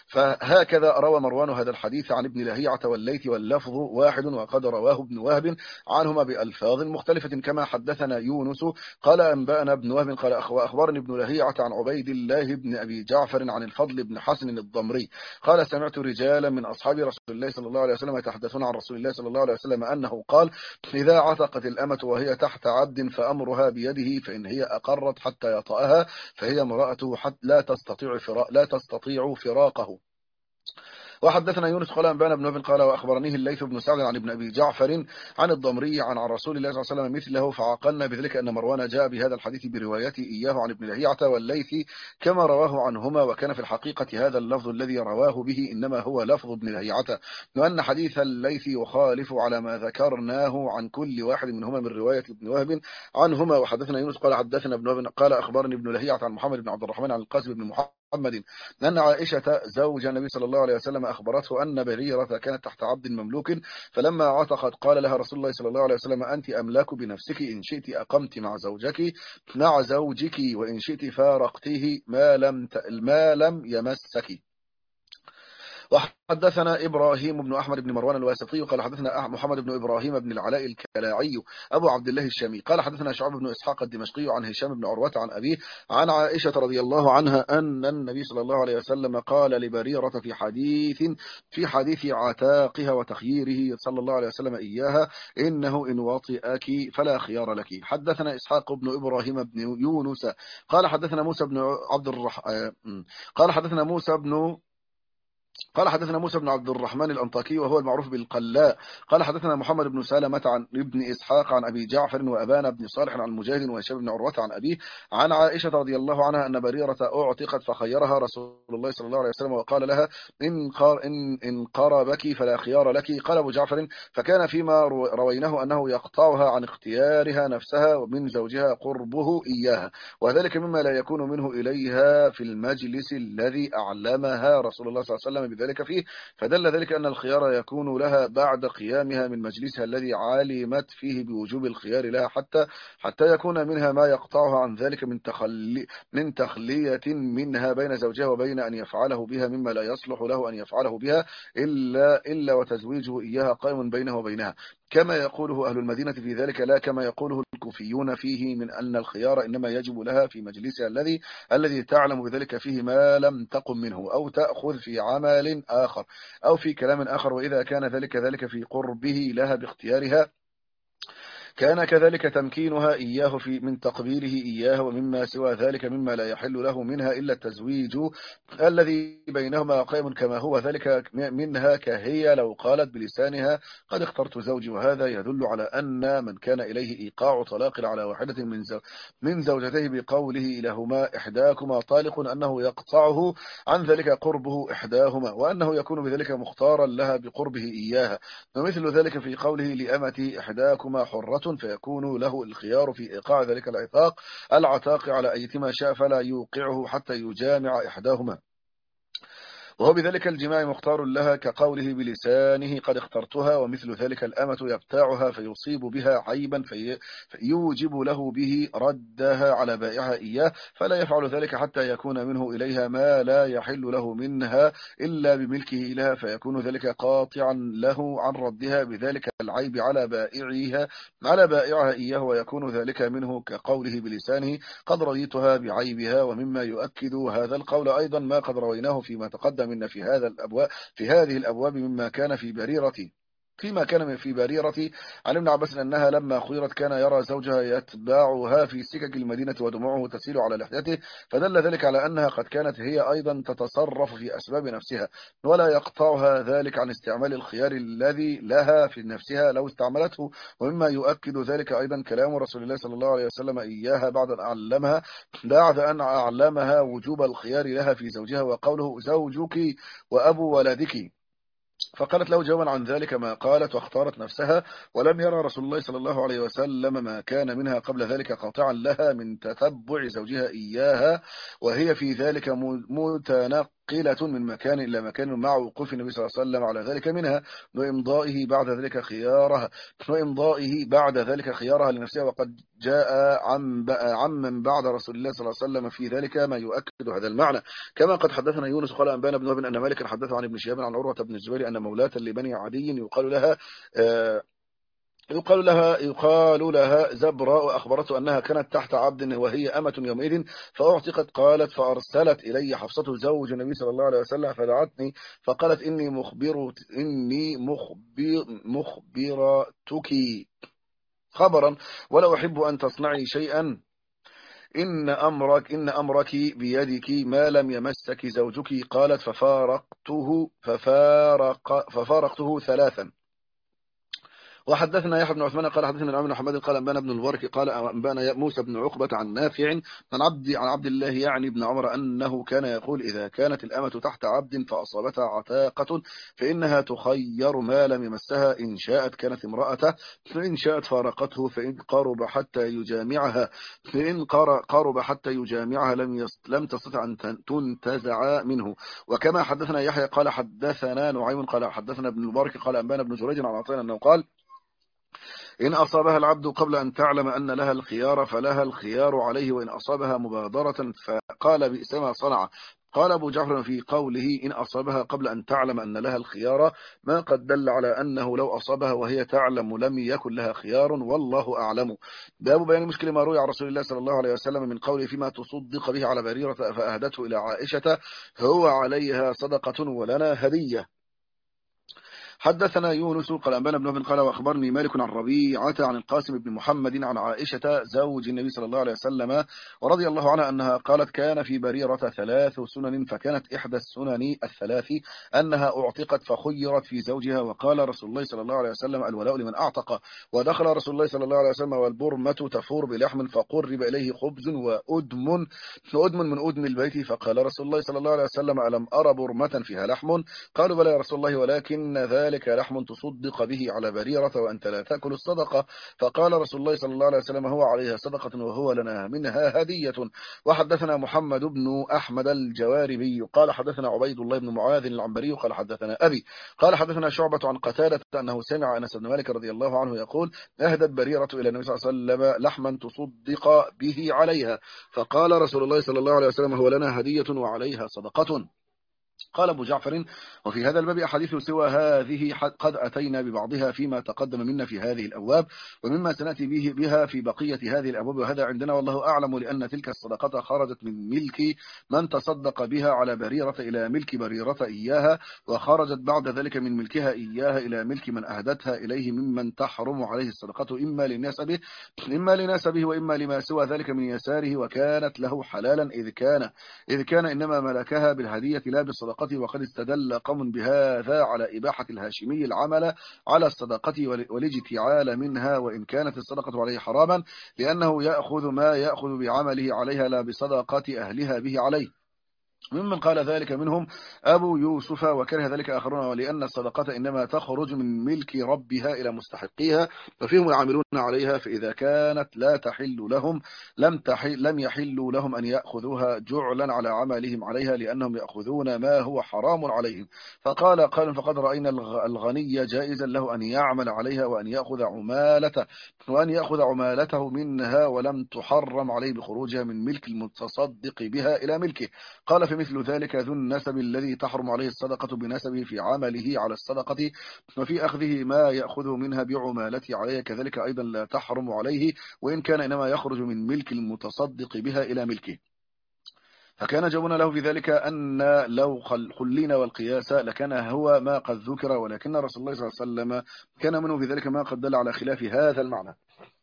فهكذا روى مروان هذا الحديث عن ابن لهيعة والليث واللفظ واحد، وقد رواه ابن وهب عنهما بألفاظ مختلفة كما حدثنا يونس قال أنبأنا ابن وهب قال أخبرني ابن لهيعة عن عبيد الله بن أبي جعفر عن الفضل بن حسن الضمري قال سمعت رجالا من أصحاب رسول الله صلى الله عليه وسلم يتحدثون عن رسول الله صلى الله عليه وسلم أنه قال إذا عتقت الأمة وهي تحت عبد فأمرها بيده، فإن هي أقرت حتى يطأها فهي امرأته حتى لا تستطيع فراق لا تستطيع فراقه. وحدثنا يونس قال أنبأنا بن وهب قال وأخبرنيه الليث بن سعد عن ابن أبي جعفر عن الضمري عن رسول الله صلى الله عليه وسلم مثله، فعقلنا بذلك أن مروان جاء بهذا الحديث بروايته إياه عن ابن لهيعة والليث كما رواه عنهما، وكان في الحقيقة هذا اللفظ الذي رواه به إنما هو لفظ ابن لهيعة، وأن حديث الليث يخالف على ما ذكرناه عن كل واحد منهما من رواية ابن وهب عنهما. وحدثنا يونس قال حدثنا ابن وهب قال أخبرني ابن لهيعة عن محمد بن عبد الرحمن عن القاسم بن محمد محمد أن عائشة زوج النبي صلى الله عليه وسلم أخبرته أن بريرة كانت تحت عبد مملوك، فلما عتقت قال لها رسول الله صلى الله عليه وسلم أنت أملاك بنفسك، إن شئت أقمت مع زوجك مع زوجك وإن شئت فارقته ما لم ما لم يمسك. وحدثنا إبراهيم بن أحمد بن مروان الواسطي قال حدثنا محمد بن إبراهيم بن العلاء الكلاعي أبو عبد الله الشامي قال حدثنا شعب بن إسحاق الدمشقي عن هشام بن عروة عن أبيه عن عائشة رضي الله عنها أن النبي صلى الله عليه وسلم قال لبريرة في حديث في حديث عتاقها وتخييره صلى الله عليه وسلم إياها إنه إن وطئك فلا خيار لك. حدثنا إسحاق بن إبراهيم بن يونس قال حدثنا موسى بن عبد الرح قال حدثنا موسى بن قال حدثنا موسى بن عبد الرحمن الأنطاكي وهو المعروف بالقلاء قال حدثنا محمد بن سلمة عن ابن إسحاق عن أبي جعفر وأبان بن صالح عن مجاهد وهشام بن عروة عن أبيه عن عائشة رضي الله عنها أن بريرة أعتقت فخيرها رسول الله صلى الله عليه وسلم وقال لها إن قار إن إن قربك فلا خيار لك. قال أبو جعفر فكان فيما رويناه أنه يقطعها عن اختيارها نفسها ومن زوجها قربه إياها، وذلك مما لا يكون منه إليها في المجلس الذي أعلمها رسول الله صلى الله عليه وسلم بذلك فيه، فدل ذلك أن الخيار يكون لها بعد قيامها من مجلسها الذي علمت فيه بوجوب الخيار لها حتى حتى يكون منها ما يقطعها عن ذلك من تخلي من تخلية منها بين زوجها وبين أن يفعله بها مما لا يصلح له أن يفعله بها إلا إلا وتزويجه إياها قائم بينه وبينها، كما يقوله أهل المدينة في ذلك لا كما يقوله الكوفيون فيه من أن الخيار إنما يجب لها في مجلسها الذي الذي تعلم بذلك فيه ما لم تقم منه أو تأخذ في عمل آخر أو في كلام آخر، وإذا كان ذلك ذلك في قربه لها باختيارها كان كذلك تمكينها إياه في من تقبيله إياه، ومما سوى ذلك مما لا يحل له منها إلا التزويج الذي بينهما قائم كما هو ذلك منها، كهي لو قالت بلسانها قد اخترت زوجي، وهذا يدل على أن من كان إليه إيقاع طلاق على واحدة من زو من زوجته بقوله لهما إحداكما طالق أنه يقطعه عن ذلك قربه إحداهما، وأنه يكون بذلك مختارا لها بقربه إياها، ومثل ذلك في قوله لأمة إحداكما حرة فيكون له الخيار في إيقاع ذلك العتاق العتاق على أيتما شاء فلا يوقعه حتى يجامع إحداهما، وهو بذلك الجماع مختار لها كقوله بلسانه قد اخترتها، ومثل ذلك الأمة يبتاعها فيصيب بها عيبا في فيوجب له به ردها على بائعها إياه، فلا يفعل ذلك حتى يكون منه إليها ما لا يحل له منها إلا بملكه لها، فيكون ذلك قاطعا له عن ردها بذلك العيب على بائعها على بائعها إياه، ويكون ذلك منه كقوله بلسانه قد رضيتها بعيبها. ومما يؤكد هذا القول أيضا ما قد رويناه فيما تقدم من في هذا الأبواب في هذه الأبواب مما كان في بريرة فيما كان في بريرة عن ابن عباس أنها لما خيرت كان يرى زوجها يتبعها في سكك المدينة ودموعه تسيل على لحيته، فدل ذلك على أنها قد كانت هي أيضا تتصرف في أسباب نفسها ولا يقطعها ذلك عن استعمال الخيار الذي لها في نفسها لو استعملته. ومما يؤكد ذلك أيضا كلام رسول الله صلى الله عليه وسلم إياها بعد أن أعلمها بعد أن أعلمها وجوب الخيار لها في زوجها، وقوله زوجك وأبو ولدك، فقالت له جوابا عن ذلك ما قالت واختارت نفسها، ولم يرى رسول الله صلى الله عليه وسلم ما كان منها قبل ذلك قاطعا لها من تتبع زوجها إياها، وهي في ذلك متنقلة من مكان إلى مكان مع وقوف النبي صلى الله عليه وسلم على ذلك منها وإمضائه بعد ذلك خيارها وإمضائه بعد ذلك خيارها لنفسها، وقد جاء عن عمن بعد رسول الله صلى الله عليه وسلم في ذلك ما يؤكد هذا المعنى، كما قد حدثنا يونس قال أنبانا بن وهب أن مالك حدث عن ابن شهاب عن عروة بن الزبير أن مولاة لبني عدي يقال لها آه يقال لها يقال لها زبراء، أخبرته أنها كانت تحت عبد وهي أمة يومئذ فأعتقت، قالت فأرسلت إلي حفصة زوج النبي صلى الله عليه وسلم فدعتني فقالت إني مخبر إني مخبر مخبرتك خبرا ولا أحب أن تصنعي شيئا إن أمرك إن أمرك بيدك ما لم يمسك زوجك. قالت ففارقته ففارق ففارقته ثلاثا. وحدثنا يحيى بن عثمان قال حدثنا الإمام محمد قال أنبانا ابن الورق قال أنبانا موسى بن عقبة عن نافع عن عبد عن عبد الله يعني ابن عمر أنه كان يقول إذا كانت الأمة تحت عبد فأصابتها عتاقة فإنها تخير ما لم يمسها، إن شاءت كانت امرأته فإن شاءت فارقته، فإن قرب حتى يجامعها فإن قرب حتى يجامعها لم لم تستطع أن تنتزع منه. وكما حدثنا يحيى قال حدثنا نعيم قال حدثنا ابن المبارك قال أنبانا ابن جريج عن عطاء أنه قال إن أصابها العبد قبل أن تعلم أن لها الخيار فلها الخيار عليه، وإن أصابها مبادرة فقال بئس ما صنع. قال أبو جعفر في قوله إن أصابها قبل أن تعلم أن لها الخيار ما قد دل على أنه لو أصابها وهي تعلم لم يكن لها خيار، والله أعلم. باب بيان مشكل ما روي عن رسول الله صلى الله عليه وسلم من قوله فيما تصدق به على بريرة فأهدته إلى عائشة هو عليها صدقة ولنا هدية. حدثنا يونس قال أنبانا ابن وهب قال وأخبرني مالك عن ربيعة عن القاسم بن محمد عن عائشة زوج النبي صلى الله عليه وسلم ورضي الله عنها أنها قالت كان في بريرة ثلاث سنن فكانت إحدى السنن الثلاث أنها أعتقت فخيرت في زوجها وقال رسول الله صلى الله عليه وسلم الولاء لمن أعتق ودخل رسول الله صلى الله عليه وسلم والبرمة تفور بلحم فقرب إليه خبز وأدم وأدم من أدم البيت فقال رسول الله صلى الله عليه وسلم ألم أرى برمة فيها لحم قالوا بلى يا رسول الله ولكن ذلك لحم تصدق به على بريرة وأنت لا تأكل الصدقة فقال رسول الله صلى الله عليه وسلم هو عليها صدقة وهو لنا منها هدية. وحدثنا محمد بن أحمد الجواربي قال حدثنا عبيد الله بن معاذ العنبري قال حدثنا أبي قال حدثنا شعبة عن قتادة أنه سمع أنس بن مالك رضي الله عنه يقول أهدت بريرة إلى النبي صلى الله عليه وسلم لحما تصدق به عليها فقال رسول الله صلى الله عليه وسلم هو لنا هدية وعليها صدقة. قال أبو جعفر وفي هذا الباب أحاديث سوى هذه قد أتينا ببعضها فيما تقدم منا في هذه الأبواب ومما سنأتي به بها في بقية هذه الأبواب وهذا عندنا والله أعلم لأن تلك الصدقة خرجت من ملك من تصدق بها على بريرة إلى ملك بريرة إياها وخرجت بعد ذلك من ملكها إياها إلى ملك من أهدتها إليه ممن تحرم عليه الصدقة إما لنسبه إما لنسبه وإما لما سوى ذلك من يساره وكانت له حلالا إذ كان إذ كان إنما ملكها بالهدية لا بالصدقة وقد استدل قوم بهذا على إباحة الهاشمي العمل على الصدقة والاجتعال منها وإن كانت الصدقة عليه حراما لأنه يأخذ ما يأخذ بعمله عليها لا بصدقة أهلها به عليه ممن قال ذلك منهم أبو يوسف وكره ذلك آخرون ولأن الصدقة إنما تخرج من ملك ربها إلى مستحقيها ففيهم يعملون عليها فإذا كانت لا تحل لهم لم, تحل لم يحلوا لهم أن يأخذوها جعلا على عملهم عليها لأنهم يأخذون ما هو حرام عليهم فقال قال فقد رأينا الغني جائزا له أن يعمل عليها وأن يأخذ عمالته وأن يأخذ عمالته منها ولم تحرم عليه بخروجها من ملك المتصدق بها إلى ملكه. قال في مثل ذلك ذو النسب الذي تحرم عليه الصدقة بنسبه في عمله على الصدقة وفي أخذه ما يأخذ منها بعمالته عليه كذلك أيضا لا تحرم عليه وإن كان إنما يخرج من ملك المتصدق بها إلى ملكه. فكان جوابنا له في ذلك أن لو خلينا والقياس لكان هو ما قد ذكر ولكن رسول الله صلى الله عليه وسلم كان منه في ذلك ما قد دل على خلاف هذا المعنى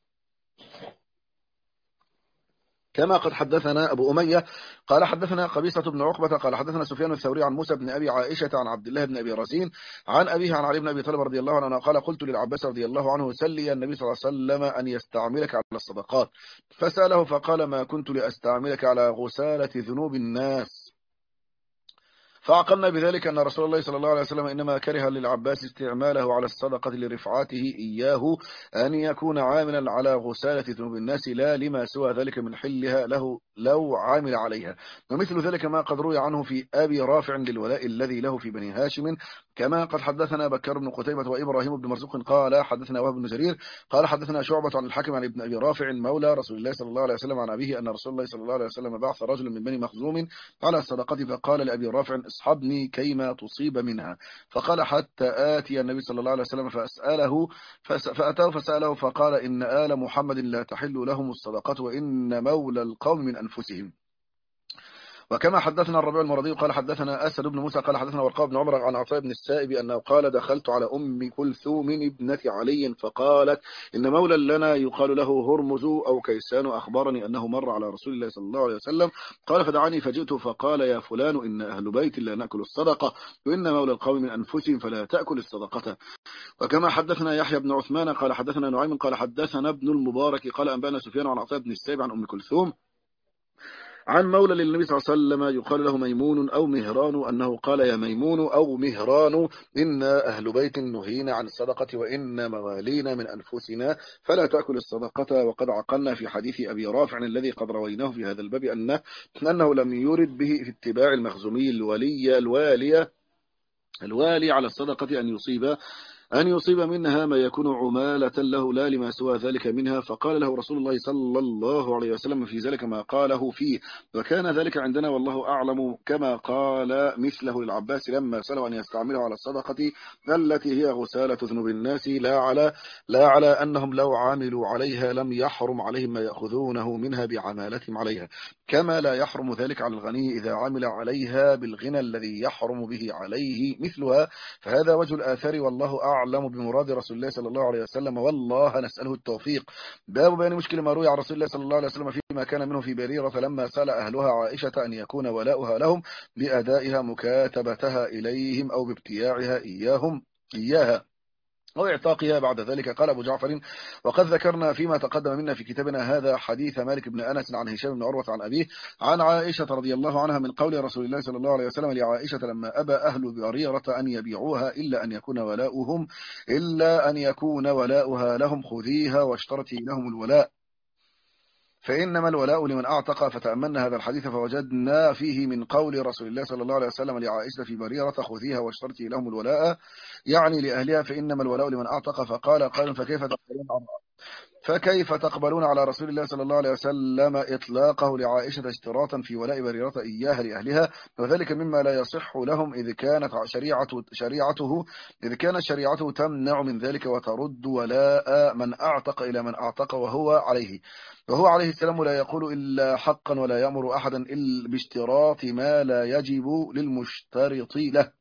كما قد حدثنا أبو أمية قال حدثنا قبيصة بن عقبة قال حدثنا سفيان الثوري عن موسى بن أبي عائشة عن عبد الله بن أبي رزين عن أبيه عن علي بن أبي طالب رضي الله عنه قال قلت للعباس رضي الله عنه سلي النبي صلى الله عليه وسلم أن يستعملك على الصدقات فسأله فقال ما كنت لأستعملك على غسالة ذنوب الناس فعقلنا بذلك أن رسول الله صلى الله عليه وسلم إنما كره للعباس استعماله على الصدقة لرفعاته إياه أن يكون عاملا على غسالة ذنوب الناس لا لما سوى ذلك من حلها له لو عامل عليها ومثل ذلك ما قد روي عنه في أبي رافع للولاء الذي له في بني هاشم كما قد حدثنا بكر بن قتيبة وإبراهيم بن مرزوق قال حدثنا وهب بن جرير قال حدثنا شعبة عن الحكم عن ابن أبي رافع مولى رسول الله صلى الله عليه وسلم عن أبيه أن رسول الله صلى الله عليه وسلم بعث رجلا من بني مخزوم على الصدقة فقال لأبي رافع اصحبني كيما تصيب منها فقال حتى آتي النبي صلى الله عليه وسلم فأسأله فأتاه فسأله فقال إن آل محمد لا تحل لهم الصدقة وإن مولى القوم من أنفسهم. وكما حدثنا الربيع المرضي قال حدثنا أسد بن موسى قال حدثنا ورقاء بن عمر عن عطاء بن السائب أنه قال دخلت على أم كلثوم ابنة علي فقالت إن مولى لنا يقال له هرمز أو كيسان أخبرني أنه مر على رسول الله صلى الله عليه وسلم قال فدعاني فجئت فقال يا فلان إن أهل بيت لا نأكل الصدقة وإن مولى القوم من أنفسهم فلا تأكل الصدقة. وكما حدثنا يحيى بن عثمان قال حدثنا نعيم قال حدثنا ابن المبارك قال أنبانا سفيان عن عطاء بن السائب عن أم كلثوم عن مولى للنبي صلى الله عليه وسلم يقال له ميمون أو مهران أنه قال يا ميمون أو مهران إن أهل بيت نهينا عن الصدقة وإن موالينا من أنفسنا فلا تأكل الصدقة. وقد عقلنا في حديث أبي رافع الذي قد رويناه في هذا الباب أنه, أنه لم يرد به في اتباع المخزومي الولي الوالي الوالي على الصدقة أن يصيب أن يصيب منها ما يكون عمالة له لا لما سوى ذلك منها. فقال له رسول الله صلى الله عليه وسلم في ذلك ما قاله فيه، وكان ذلك عندنا والله أعلم، كما قال مثله للعباس لما سأله أن يستعمله على الصدقة التي هي غسالة ذنوب الناس، لا على لا على أنهم لو عاملوا عليها لم يحرم عليهم ما يأخذونه منها بعمالتهم عليها، كما لا يحرم ذلك على الغني إذا عمل عليها بالغنى الذي يحرم به عليه مثلها. فهذا وجه الآثار، والله أعلم بمراد رسول الله صلى الله عليه وسلم، والله نسأله التوفيق. باب بيان مشكل ما روي عن رسول الله صلى الله عليه وسلم فيما كان منه في بريرة لما سأل أهلها عائشة أن يكون ولاؤها لهم بأدائها مكاتبتها إليهم أو بابتياعها إياهم إياها أو اعتاقها بعد ذلك. قال أبو جعفر: وقد ذكرنا فيما تقدم منا في كتابنا هذا حديث مالك بن أنس عن هشام بن عروة عن أبيه عن عائشة رضي الله عنها من قول رسول الله صلى الله عليه وسلم لعائشة لما أبى أهل بريرة أن يبيعوها إلا أن يكون ولاؤهم إلا أن يكون ولاؤها لهم خذيها واشترطي لهم الولاء، فإنما الولاء لمن أعتق. فتأملنا هذا الحديث فوجدنا فيه من قول رسول الله صلى الله عليه وسلم لعائشة في بريرة: خذيها واشترطي لهم الولاء، يعني لأهلها، فإنما الولاء لمن أعتق. فقال قائل: فكيف تقبلون فكيف تقبلون على رسول الله صلى الله عليه وسلم إطلاقه لعائشة اشتراطا في ولاء بريرة إياها لأهلها، وذلك مما لا يصح لهم إذ كانت شريعته شريعته إذ كانت شريعته تمنع من ذلك وترد ولاء من أعتق إلى من أعتق وهو عليه وهو عليه السلام لا يقول إلا حقا ولا يأمر أحدا إلا باشتراط ما لا يجب للمشترط له.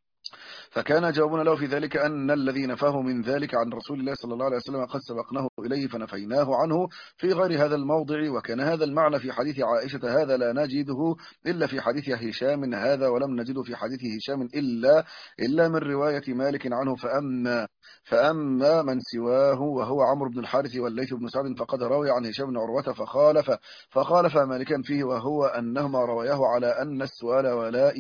فكان جوابنا له في ذلك أن الذي نفاه من ذلك عن رسول الله صلى الله عليه وسلم قد سبقناه إليه فنفيناه عنه في غير هذا الموضع. وكان هذا المعنى في حديث عائشة هذا لا نجده إلا في حديث هشام هذا، ولم نجده في حديث هشام إلا إلا من رواية مالك عنه. فأما فأما من سواه وهو عمرو بن الحارث والليث بن سعد فقد روي عن هشام بن عروة فخالف فخالف مالكا فيه، وهو أنهما رواياه على أن السؤال ولاء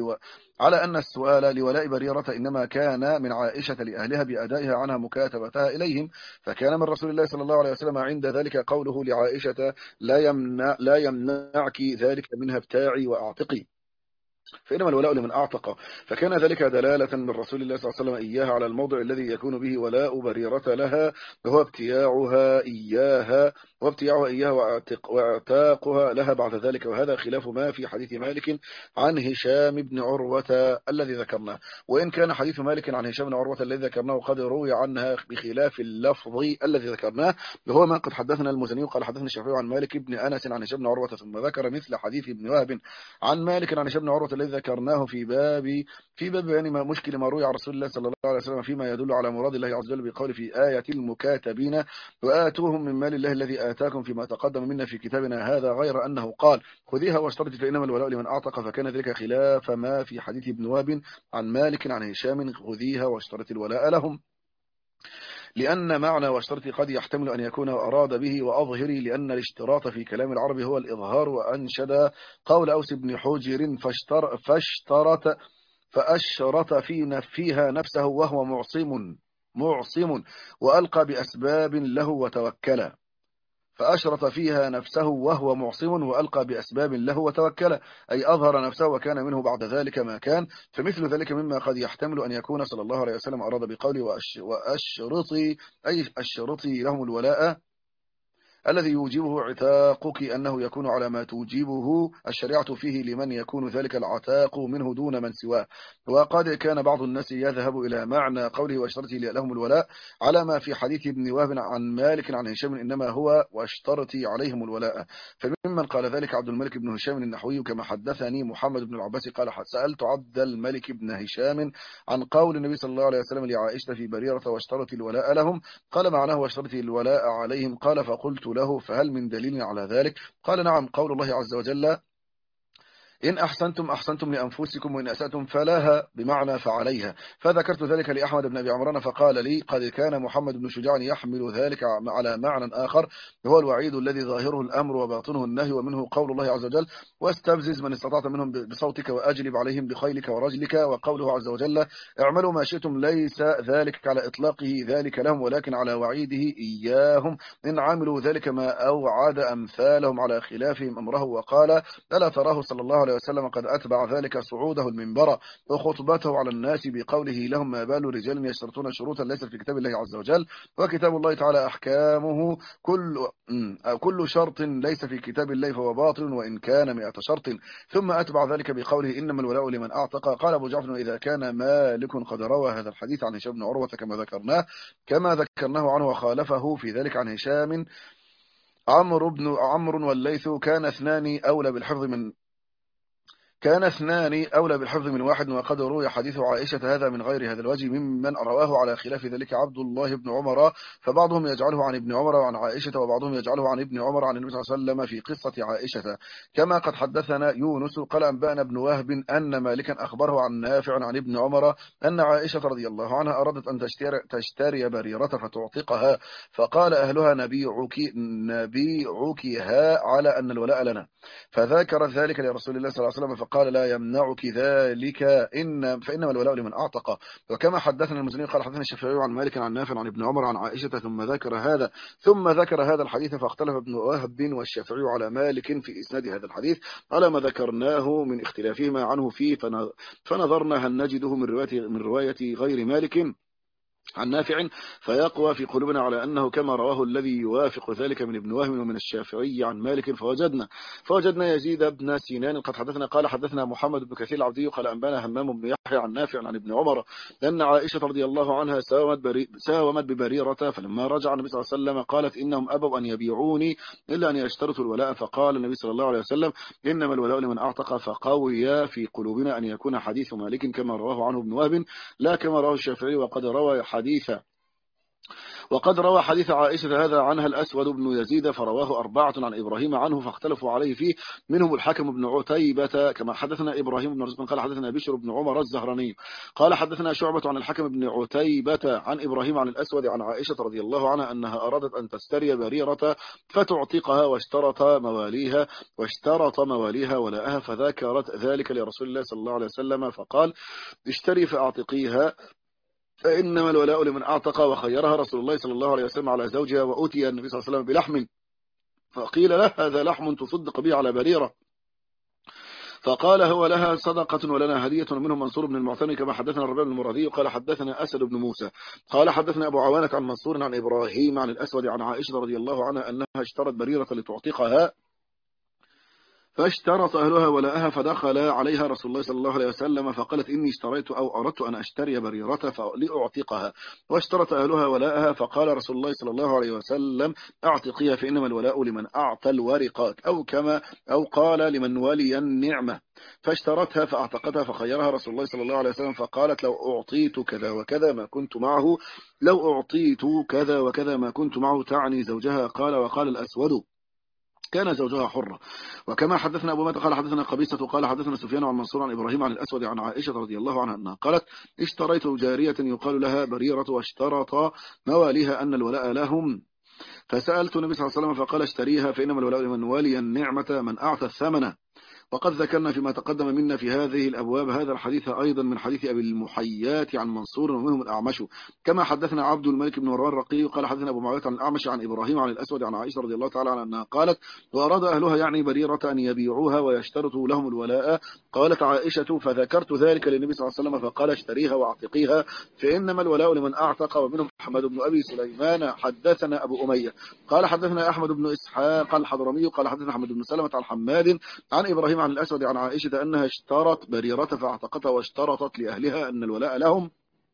على أن السؤال لولاء بريرة إنما كان من عائشة لأهلها بأدائها عنها مكاتبتها إليهم، فكان من رسول الله صلى الله عليه وسلم عند ذلك قوله لعائشة: لا يمنع لا يمنعك ذلك منها ابتاعي وأعتقي، فإنما الولاء لمن أعتق. فكان ذلك دلالة من رسول الله صلى الله عليه وسلم إياها على الموضع الذي يكون به ولاء بريرة لها، وهو ابتياعها إياها وابتياعها إياها واعتق واعتاقها لها بعد ذلك. وهذا خلاف ما في حديث مالك عن هشام بن عروة الذي ذكرناه، وإن كان حديث مالك عن هشام بن عروة الذي ذكرناه قد روي عنها بخلاف اللفظ الذي ذكرناه، وهو ما قد حدثنا المزني قال حدثنا الشافعي عن مالك بن أنس عن هشام بن عروة، ثم ذكر مثل حديث ابن وهب عن مالك عن هشام بن عروة الذي ذكرناه في باب في باب يعني ما مشكل ما روي عن رسول الله صلى الله عليه وسلم فيما يدل على مراد الله عز وجل بقول في آية المكاتبين: وآتوهم من مال الله الذي آتاكم، فيما تقدم منا في كتابنا هذا، غير أنه قال: خذيها واشترطي فإنما الولاء لمن أعتق. فكان ذلك خلاف ما في حديث ابن وهب عن مالك عن هشام: خذيها واشترطي الولاء لهم، لأن معنى واشترطي قد يحتمل أن يكون أراد به وأظهري، لأن الاشتراط في كلام العرب هو الإظهار. وأنشد قول أوس بن حجر: فاشتر فاشترط فأشرط في فيها نفسه وهو معصم معصم وألقى بأسباب له وتوكل. فأشرط فيها نفسه وهو معصم وألقى بأسباب له وتوكل، أي أظهر نفسه وكان منه بعد ذلك ما كان. فمثل ذلك مما قد يحتمل أن يكون صلى الله عليه وسلم أراد بقوله وأشرطي أي أشرطي لهم الولاء الذي يوجبه عتاقك أنه يكون على ما توجبه الشريعة فيه لمن يكون ذلك العتاق منه دون من سواه. وقد كان بعض الناس يذهب إلى معنى قوله واشترطي لهم الولاء على ما في حديث ابن وهب عن مالك عن هشام إنما هو واشترطي عليهم الولاء. فممن قال ذلك عبد الملك بن هشام النحوي، كما حدثني محمد بن العباس قال: سألت عبد الملك بن هشام عن قول النبي صلى الله عليه وسلم لعائشة في بريرة: واشترطي الولاء لهم، قال: معناه واشترطي الولاء عليهم. قال: فقلت له: فهل من دليل على ذلك؟ قال: نعم، قول الله عز وجل: إن أحسنتم أحسنتم لأنفسكم وإن أسأتم فلها، بمعنى فعليها. فذكرت ذلك لأحمد بن أبي عمران فقال لي: قد كان محمد بن شجاع يحمل ذلك على معنى آخر، هو الوعيد الذي ظاهره الأمر وباطنه النهي، ومنه قول الله عز وجل: واستفزز من استطعت منهم بصوتك وأجلب عليهم بخيلك ورجلك. وقوله عز وجل: اعملوا ما شئتم، ليس ذلك على إطلاقه ذلك لهم ولكن على وعيده إياهم إن عملوا ذلك ما أوعد أمثالهم على خلافهم أمره. وقال: ألا تراه صلى الله عليه عليه وسلم قد أتبع ذلك صعوده المنبر وخطبته على الناس بقوله لهم ما بال رجال يشترطون شروطا ليست في كتاب الله عز وجل وكتاب الله تعالى أحكامه كل كل شرط ليس في كتاب الله فهو باطل وإن كان مئة شرط. ثم أتبع ذلك بقوله إنما الولاء لمن أعتق. قال أبو جعفر إذا كان مالك قد روى هذا الحديث عن هشام بن عروة كما ذكرناه كما ذكرناه عنه وخالفه في ذلك عن هشام عمرو بن عمرو والليث كان اثنان أولى بالحفظ من كان اثنان أولى بالحفظ من واحد وقد روي حديث عائشة هذا من غير هذا الوجه ممن رواه على خلاف ذلك عبد الله بن عمر فبعضهم يجعله عن ابن عمر وعن عائشة وبعضهم يجعله عن ابن عمر عن النبي صلى الله عليه وسلم في قصة عائشة كما قد حدثنا يونس قال أنبأنا ابن وهب أن مالكا أخبره عن نافع عن ابن عمر أن عائشة رضي الله عنها أرادت أن تشتري, تشتري بريرة فتعتقها فقال أهلها نبيعك نبيعكها على أن الولاء لنا فذكر ذلك لرسول الله صلى الله عليه وسلم قال لا يمنعك ذلك إن فإنما الولاء لمن أعتق. وكما حدثنا المزني قال حدثنا الشافعي عن مالك عن نافع عن ابن عمر عن عائشة ثم ذكر هذا ثم ذكر هذا الحديث فاختلف ابن وهب والشافعي على مالك في إسناد هذا الحديث على ما ذكرناه من اختلافهما عنه فيه فنظرنا هل نجده من رواية من رواية غير مالك عن نافع فيقوى في قلوبنا على أنه كما رواه الذي يوافق ذلك من ابن وهم ومن الشافعي عن مالك فوجدنا فوجدنا يزيد بن سينان قد حدثنا قال حدثنا محمد بن كثير العبدي قال أنبانا همام بن يحيى عن نافع عن ابن عمر لأن عائشة رضي الله عنها ساومت, بري ساومت ببريرة فلما رجع النبي صلى الله عليه وسلم قالت إنهم أبوا أن يبيعوني إلا أن يشترطوا الولاء فقال النبي صلى الله عليه وسلم إنما الولاء لمن أعتق فقوي في قلوبنا أن يكون حديث مالك كما رواه عنه ابن وهب لا كما رواه الشافعي وقد روى حديث وقد روى حديث عائشة هذا عنها الأسود بن يزيد فرواه أربعة عن إبراهيم عنه فاختلفوا عليه فيه منهم الحكم بن عتيبة كما حدثنا إبراهيم بن رزق قال حدثنا بشر بن عمر الزهراني قال حدثنا شعبة عن الحكم بن عتيبة عن إبراهيم عن الأسود عن عائشة رضي الله عنها أنها أرادت أن تستري بريرة فتعتقها واشترط مواليها واشترط مواليها ولاءها فذكرت ذلك لرسول الله صلى الله عليه وسلم فقال اشتري فأعتقيها فإنما الولاء لمن أعتق وخيرها رسول الله صلى الله عليه وسلم على زوجها وأتي النبي صلى الله عليه وسلم بلحم فقيل له هذا لحم تصدق به على بريرة فقال هو لها صدقة ولنا هدية منهم منصور بن المعتمر كما حدثنا الربيع بن المرادي قال حدثنا أسد بن موسى قال حدثنا أبو عوانة عن منصور عن إبراهيم عن الأسود عن عائشة رضي الله عنها أنها اشترت بريرة لتعتقها فاشترط أهلها ولاءها فدخل عليها رسول الله صلى الله عليه وسلم فقالت إني اشتريت أو أردت أن أشتري بريرة لأعتقها واشترط أهلها ولاءها فقال رسول الله صلى الله عليه وسلم أعتقيها فإنما الولاء لمن أعطى الورقات أو كما أو قال لمن ولي النعمة فاشترتها فأعتقتها فخيرها رسول الله صلى الله عليه وسلم فقالت لو أعطيت كذا وكذا ما كنت معه لو أعطيت كذا وكذا ما كنت معه تعني زوجها قال وقال الأسود كان زوجها حرة. وكما حدثنا أبو مات قال حدثنا قبيصة قال حدثنا سفيان عن منصور عن إبراهيم عن الأسود عن عائشة رضي الله عنها أنها قالت اشتريت جارية يقال لها بريرة واشترط مواليها أن الولاء لهم فسألت النبي صلى الله عليه وسلم فقال اشتريها فإنما الولاء لمن ولي النعمة من أعطى الثمن. وقد ذكرنا فيما تقدم منا في هذه الأبواب هذا الحديث أيضا من حديث أبي المحيات عن منصور ومنهم الأعمش كما حدثنا عبد الملك بن مروان الرقي قال حدثنا أبو معاوية عن الأعمش عن إبراهيم عن الأسود عن عائشة رضي الله تعالى عنها أنها قالت وأراد أهلها يعني بريرة أن يبيعوها ويشترطوا لهم الولاء قالت عائشة فذكرت ذلك للنبي صلى الله عليه وسلم فقال اشتريها واعتقيها فإنما الولاء لمن أعتق. ومنهم أحمد بن أبي سليمان حدثنا أبو أمية قال حدثنا أحمد بن إسحاق الحضرمي قال حدثنا أحمد بن سلمة عن حماد عن إبراهيم عن الأسود عن عائشة أنها اشترت بريرة فاعتقتها واشترطت لأهلها أن الولاء لهم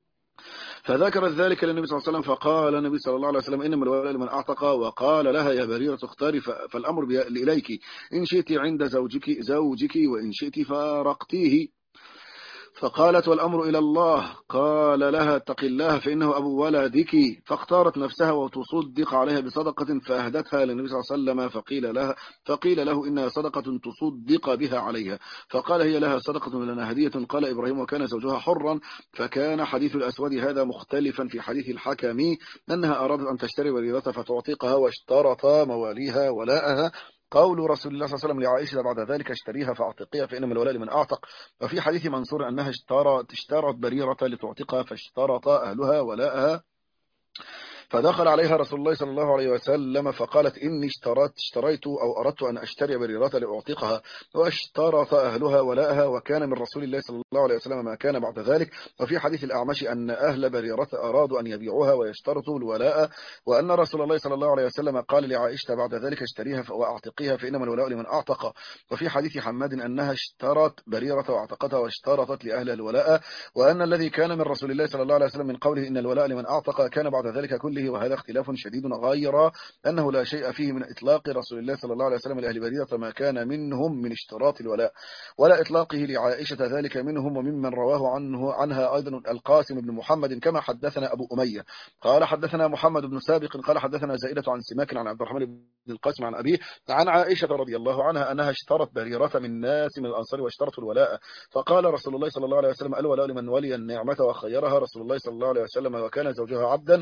فذكرت ذلك للنبي صلى الله عليه وسلم فقال النبي صلى الله عليه وسلم إنما الولاء لمن أعتق وقال لها يا بريرة اختاري فالأمر إليك إن شئت عند زوجك زوجك وإن شئت فارقتيه فقالت والأمر إلى الله قال لها اتق الله فإنه أبو ولدك فاختارت نفسها وتصدق عليها بصدقة فأهدتها للنبي صلى الله عليه وسلم فقيل لها فقيل له إنها صدقة تصدق بها عليها فقال هي لها صدقة لنا هدية. قال إبراهيم وكان زوجها حرا فكان حديث الأسود هذا مختلفا في حديث الحكم أنها أرادت أن تشتري بريرة فتعتقها واشترط مواليها ولاءها قول رسول الله صلى الله عليه وسلم لعائشة بعد ذلك اشتريها فاعتقيها فإنما الولاء لمن أعتق. وفي حديث منصور أنها اشترت اشترت بريرة لتعتقها فاشترط أهلها ولاءها فدخل عليها رسول الله صلى الله عليه وسلم فقالت إني اشتريت اشتريت أو أردت أن أشتري بريرة لأعتقها، واشترط أهلها ولاءها، وكان من رسول الله صلى الله عليه وسلم ما كان بعد ذلك. وفي حديث الأعمش أن أهل بريرة أرادوا أن يبيعوها ويشترطوا الولاء، وأن رسول الله صلى الله عليه وسلم قال لعائشة بعد ذلك اشتريها وأعتقيها فإنما الولاء لمن أعتق. وفي حديث حماد أنها اشترت بريرة واعتقتها واشترطت لأهل الولاء، وأن الذي كان من رسول الله صلى الله عليه وسلم من قوله إن الولاء لمن أعتق كان بعد ذلك كله. وهذا اختلاف شديد، غير أنه لا شيء فيه من إطلاق رسول الله صلى الله عليه وسلم لأهل بريرة ما كان منهم من اشتراط الولاء، ولا إطلاقه لعائشة ذلك منهم. وممن رواه عنه عنها أيضا القاسم بن محمد كما حدثنا أبو أمية قال حدثنا محمد بن سابق قال حدثنا زائدة عن سماك عن عبد الرحمن بن القاسم عن أبيه عن عائشة رضي الله عنها أنها اشترت بريرة من ناس من الأنصار واشترطوا الولاء، فقال رسول الله صلى الله عليه وسلم الولاء لمن ولي النعمة، وخيرها رسول الله صلى الله عليه وسلم وكان زوجها عبدا،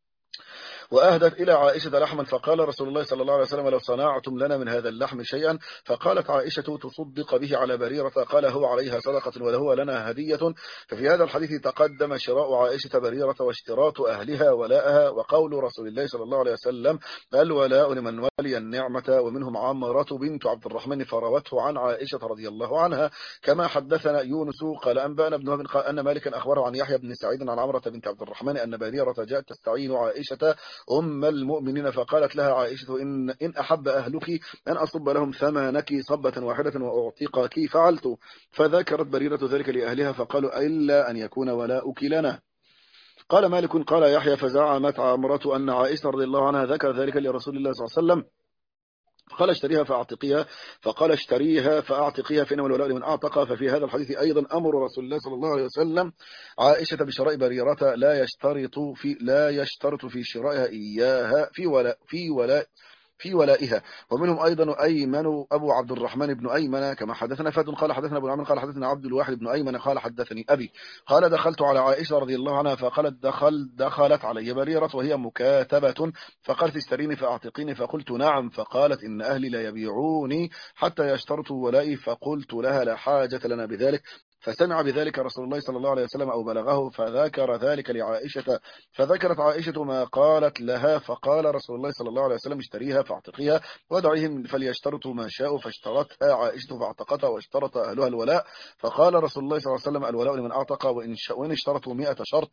وأهدت إلى عائشة لحما، فقال رسول الله صلى الله عليه وسلم لو صنعتم لنا من هذا اللحم شيئا، فقالت عائشة تصدق به على بريرة، قال هو عليها صدقة وهو لنا هدية. ففي هذا الحديث تقدم شراء عائشة بريرة واشتراط أهلها ولاءها، وقول رسول الله صلى الله عليه وسلم الولاء لمن ولي النعمة، ومنهم عمرة بنت عبد الرحمن فروته عن عائشة رضي الله عنها كما حدثنا يونس قال أنبأنا ابن وهب أن مالكا أخبره عن يحيى بن سعيد عن عمرة بنت عبد الرحمن أن بريرة جاءت تستعين عائشة أم المؤمنين، فقالت لها عائشة إن, إن أحب أهلك أن أصب لهم ثمنك صبة واحدة وأعتقك فعلت، فذكرت بريرة ذلك لأهلها فقالوا إلا أن يكون ولاؤك لنا. قال مالك قال يحيى فزعمت عمرة أن عائشة رضي الله عنها ذكر ذلك لرسول الله صلى الله عليه وسلم فقال اشتريها فأعتقيها، فقال اشتريها فأعتقيها فإنما الولاء لمن أعتق. ففي هذا الحديث أيضا أمر رسول الله صلى الله عليه وسلم عائشة بشراء بريرة لا يشترط في لا يشترط في شرائها إياها في ولاء في ولاء في ولائها. ومنهم أيضا أيمن أبو عبد الرحمن بن أيمن كما حدثنا فات قال حدثنا أبو العمل قال حدثنا عبد الواحد بن أيمن قال حدثني أبي قال دخلت على عائشة رضي الله عنها فقالت دخل دخلت علي بريرة وهي مكاتبة، فقالت اشتريني فأعتقيني، فقلت نعم، فقالت إن أهلي لا يبيعوني حتى يشترطوا ولائي، فقلت لها لا حاجة لنا بذلك. فسمع بذلك رسول الله صلى الله عليه وسلم أو بلغه فذكر ذلك لعائشة، فذكرت عائشة ما قالت لها، فقال رسول الله صلى الله عليه وسلم اشتريها فاعتقيها ودعيهم فليشترطوا ما شاءوا، فاشترتها عائشة فاعتقتها واشترط أهلها الولاء، فقال رسول الله صلى الله عليه وسلم الولاء لمن أعتق وإن اشترطوا مئة شرط.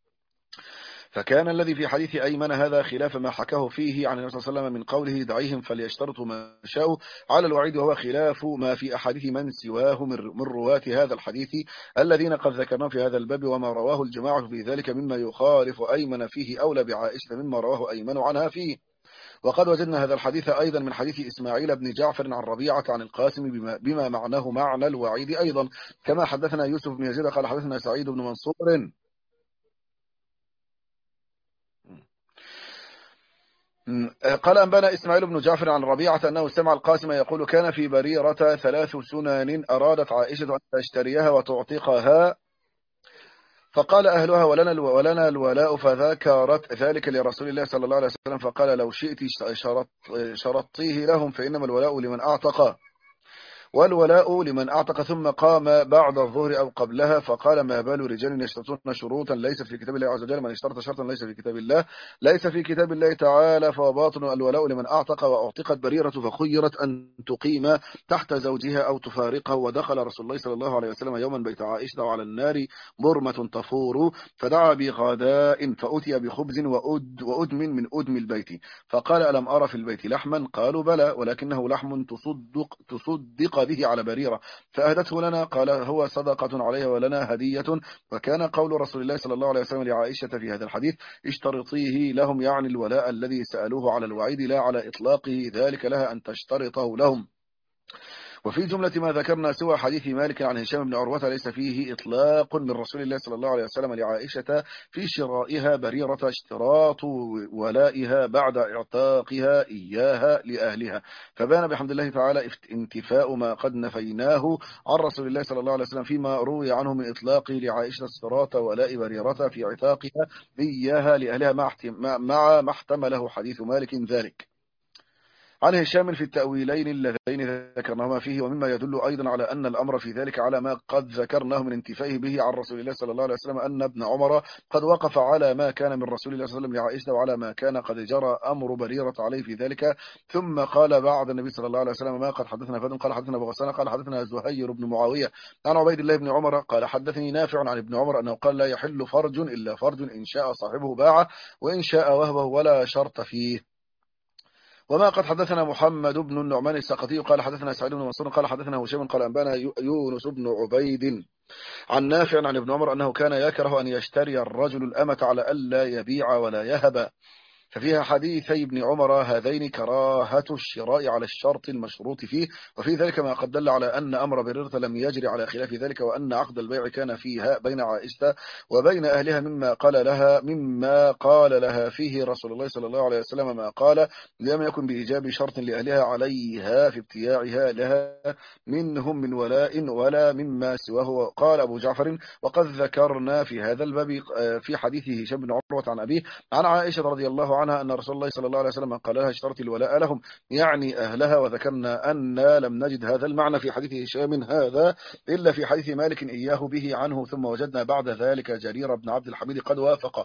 فكان الذي في حديث أيمن هذا خلاف ما حكاه فيه عن النبي صلى الله عليه وسلم من قوله دعيهم فليشترطوا ما شاءوا على الوعيد، وهو خلاف ما في أحاديث من سواه من رواة هذا الحديث الذين قد ذكرناه في هذا الباب، وما رواه الجماعة في ذلك مما يخالف أيمن فيه أولى بعائشة مما رواه أيمن عنها فيه. وقد وجدنا هذا الحديث أيضا من حديث إسماعيل بن جعفر عن ربيعة عن القاسم بما, بما معناه معنى الوعيد أيضا، كما حدثنا يوسف بن يزيد قال حدثنا سعيد بن منصور قال أنبانا إسماعيل بن جعفر عن ربيعة أنه سمع القاسم يقول كان في بريرة ثلاث سنان أرادت عائشة أن تشتريها وتعتقها، فقال أهلها ولنا ولنا الولاء، فذكرت ذلك لرسول الله صلى الله عليه وسلم فقال لو شئت شرط شرطيه لهم فإنما الولاء لمن أعتق والولاء لمن أعتق. ثم قام بعد الظهر أو قبلها فقال ما بال رجال يشترطون شروطا ليس في كتاب الله عز وجل، من اشترط شرطا ليس في كتاب الله ليس في كتاب الله تعالى فباطن الولاء لمن أعتق. وأعتقت بريرة فخيرت أن تقيم تحت زوجها أو تفارقه، ودخل رسول الله صلى الله عليه وسلم يوما بيت عائشة وعلى النار برمة تفور، فدعا بغداء فأتي بخبز وأد وأدم من أدم البيت، فقال ألم أرى في البيت لحما؟ قالوا بلى ولكنه لحم تصدق تصدق به على بريرة، فأهدته لنا، قال هو صدقة عليها ولنا هدية. وكان قول رسول الله صلى الله عليه وسلم لعائشة في هذا الحديث اشترطيه لهم يعني الولاء الذي سألوه على الوعيد لا على إطلاقه ذلك لها أن تشترطه لهم. وفي جملة ما ذكرنا سوى حديث مالك عن هشام بن عروة ليس فيه إطلاق من رسول الله صلى الله عليه وسلم لعائشة في شرائها بريرة اشتراط ولائها بعد اعتاقها إياها لأهلها، فبان بحمد الله تعالى انتفاء ما قد نفيناه عن رسول الله صلى الله عليه وسلم فيما روي عنه من إطلاقه لعائشة اشتراط ولاء بريرة في اعتاقها إياها لأهلها مع ما احتمله حديث مالك ذلك. عن هشام في التأويلين اللذين ذكرناهما فيه، ومما يدل أيضا على أن الأمر في ذلك على ما قد ذكرناه من انتفائه به عن رسول الله صلى الله عليه وسلم، أن ابن عمر قد وقف على ما كان من رسول الله صلى الله عليه وسلم لعائشة، وعلى ما كان قد جرى أمر بريرة عليه في ذلك، ثم قال بعد النبي صلى الله عليه وسلم ما قد حدثنا فادن قال حدثنا أبو غسان قال حدثنا زهير بن معاوية عن عبيد الله بن عمر قال حدثني نافع عن ابن عمر أنه قال لا يحل فرج إلا فرج إن شاء صاحبه باعه وإن شاء وهبه ولا شرط فيه. وما قد حدثنا محمد بن النعمان السقطي قال حدثنا سعيد بن منصور قال حدثنا هشام قال أنبانا يونس بن عبيد عن نافع عن ابن عمر أنه كان يكره أن يشتري الرجل الأمة على ألا يبيع ولا يهب، ففيها حديثي ابن عمر هذين كراهة الشراء على الشرط المشروط فيه، وفي ذلك ما قد دل على أن أمر بريرة لم يجري على خلاف ذلك، وأن عقد البيع كان فيها بين عائشة وبين أهلها مما قال لها مما قال لها فيه رسول الله صلى الله عليه وسلم ما قال لم يكن بإيجاب شرط لأهلها عليها في ابتياعها لها منهم من ولاء ولا مما سواه. قال أبو جعفر وقد ذكرنا في هذا الباب في حديث هشام بن عروة عن أبيه عن عائشة رضي الله عنها أن رسول الله صلى الله عليه وسلم قال لها اشترط الولاء لهم يعني أهلها، وذكرنا أن لم نجد هذا المعنى في حديث هشام هذا إلا في حديث مالك إياه به عنه، ثم وجدنا بعد ذلك جرير بن عبد الحميد قد وافق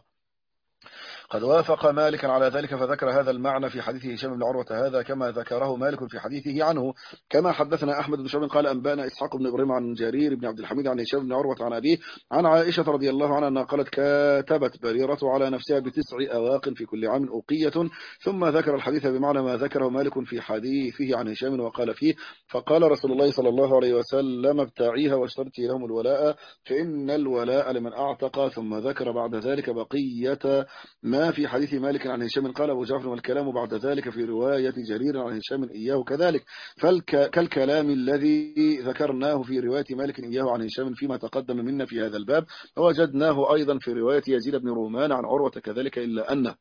قد وافق مالكا على ذلك، فذكر هذا المعنى في حديث هشام بن عروة هذا كما ذكره مالك في حديثه عنه. كما حدثنا أحمد بن شعب قال أنبانا إسحاق بن إبراهيم عن جرير بن عبد الحميد عن هشام بن عروة عن أبيه عن عائشة رضي الله عنها أنها قالت كاتبت بريرة على نفسها بتسع أواق في كل عام أوقية، ثم ذكر الحديث بمعنى ما ذكره مالك في حديثه عن هشام وقال فيه فقال رسول الله صلى الله عليه وسلم ابتاعيها واشترطي لهم الولاء فإن الولاء لمن أعتق، ثم ذكر بعد ذلك بقية ما في حديث مالك عن هشام. قال أبو جعفر والكلام بعد ذلك في رواية جرير عن هشام إياه كذلك كالكلام الذي ذكرناه في رواية مالك إياه عن هشام فيما تقدم منا في هذا الباب، ووجدناه أيضا في رواية يزيد بن رومان عن عروة كذلك، إلا أنه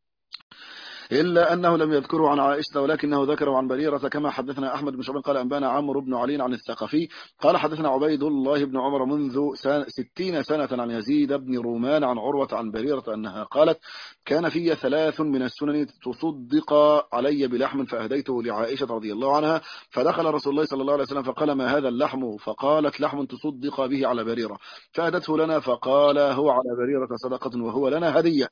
إلا أنه لم يذكره عن عائشة ولكنه ذكره عن بريرة. كما حدثنا أحمد بن شعبان قال أنبانا عمرو بن علي عن الثقفي قال حدثنا عبيد الله بن عمر منذ ستين سنة عن يزيد بن رومان عن عروة عن بريرة أنها قالت كان في ثلاث من السنن تصدق علي بلحم فأهديته لعائشة رضي الله عنها، فدخل رسول الله صلى الله عليه وسلم فقال ما هذا اللحم؟ فقالت لحم تصدق به على بريرة، فأهدته لنا فقال هو على بريرة صدقة وهو لنا هدية،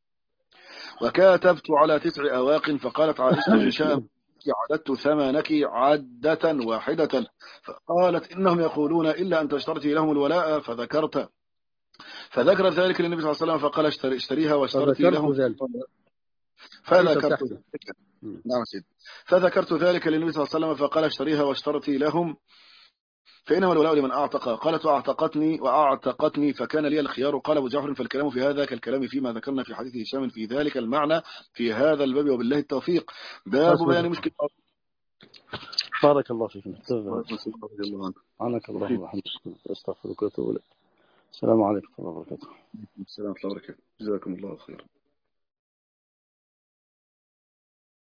وكاتبت على تسع أواق. فقالت عائشة إن شاء عددت ثمنك عدة واحدة، فقالت إنهم يقولون إلا أن تشترطي لهم الولاء، فذكرت فذكر ذلك للنبي صلى الله عليه وسلم فقال اشتري اشتريها واشترطي لهم ذلك. فذكرت ذلك نعم سيد فذكرت ذلك للنبي صلى الله عليه وسلم فقال اشتريها واشترطي لهم فإنما الولاء لمن أعتق. قالت وأعتقتني وأعتقتني فكان لي الخيار. قال أبو جعفر فالكلام في هذا كالكلام فيما ذكرنا في حديث هشام في ذلك المعنى في هذا الباب، وبالله التوفيق. باب بيان مشكلة. بارك الله فيكم. عنك اللهم وبحمدك استغفرك واتوب اليك. السلام عليكم ورحمة الله وبركاته. السلام ورحمة الله وبركاته. جزاكم الله خيرا.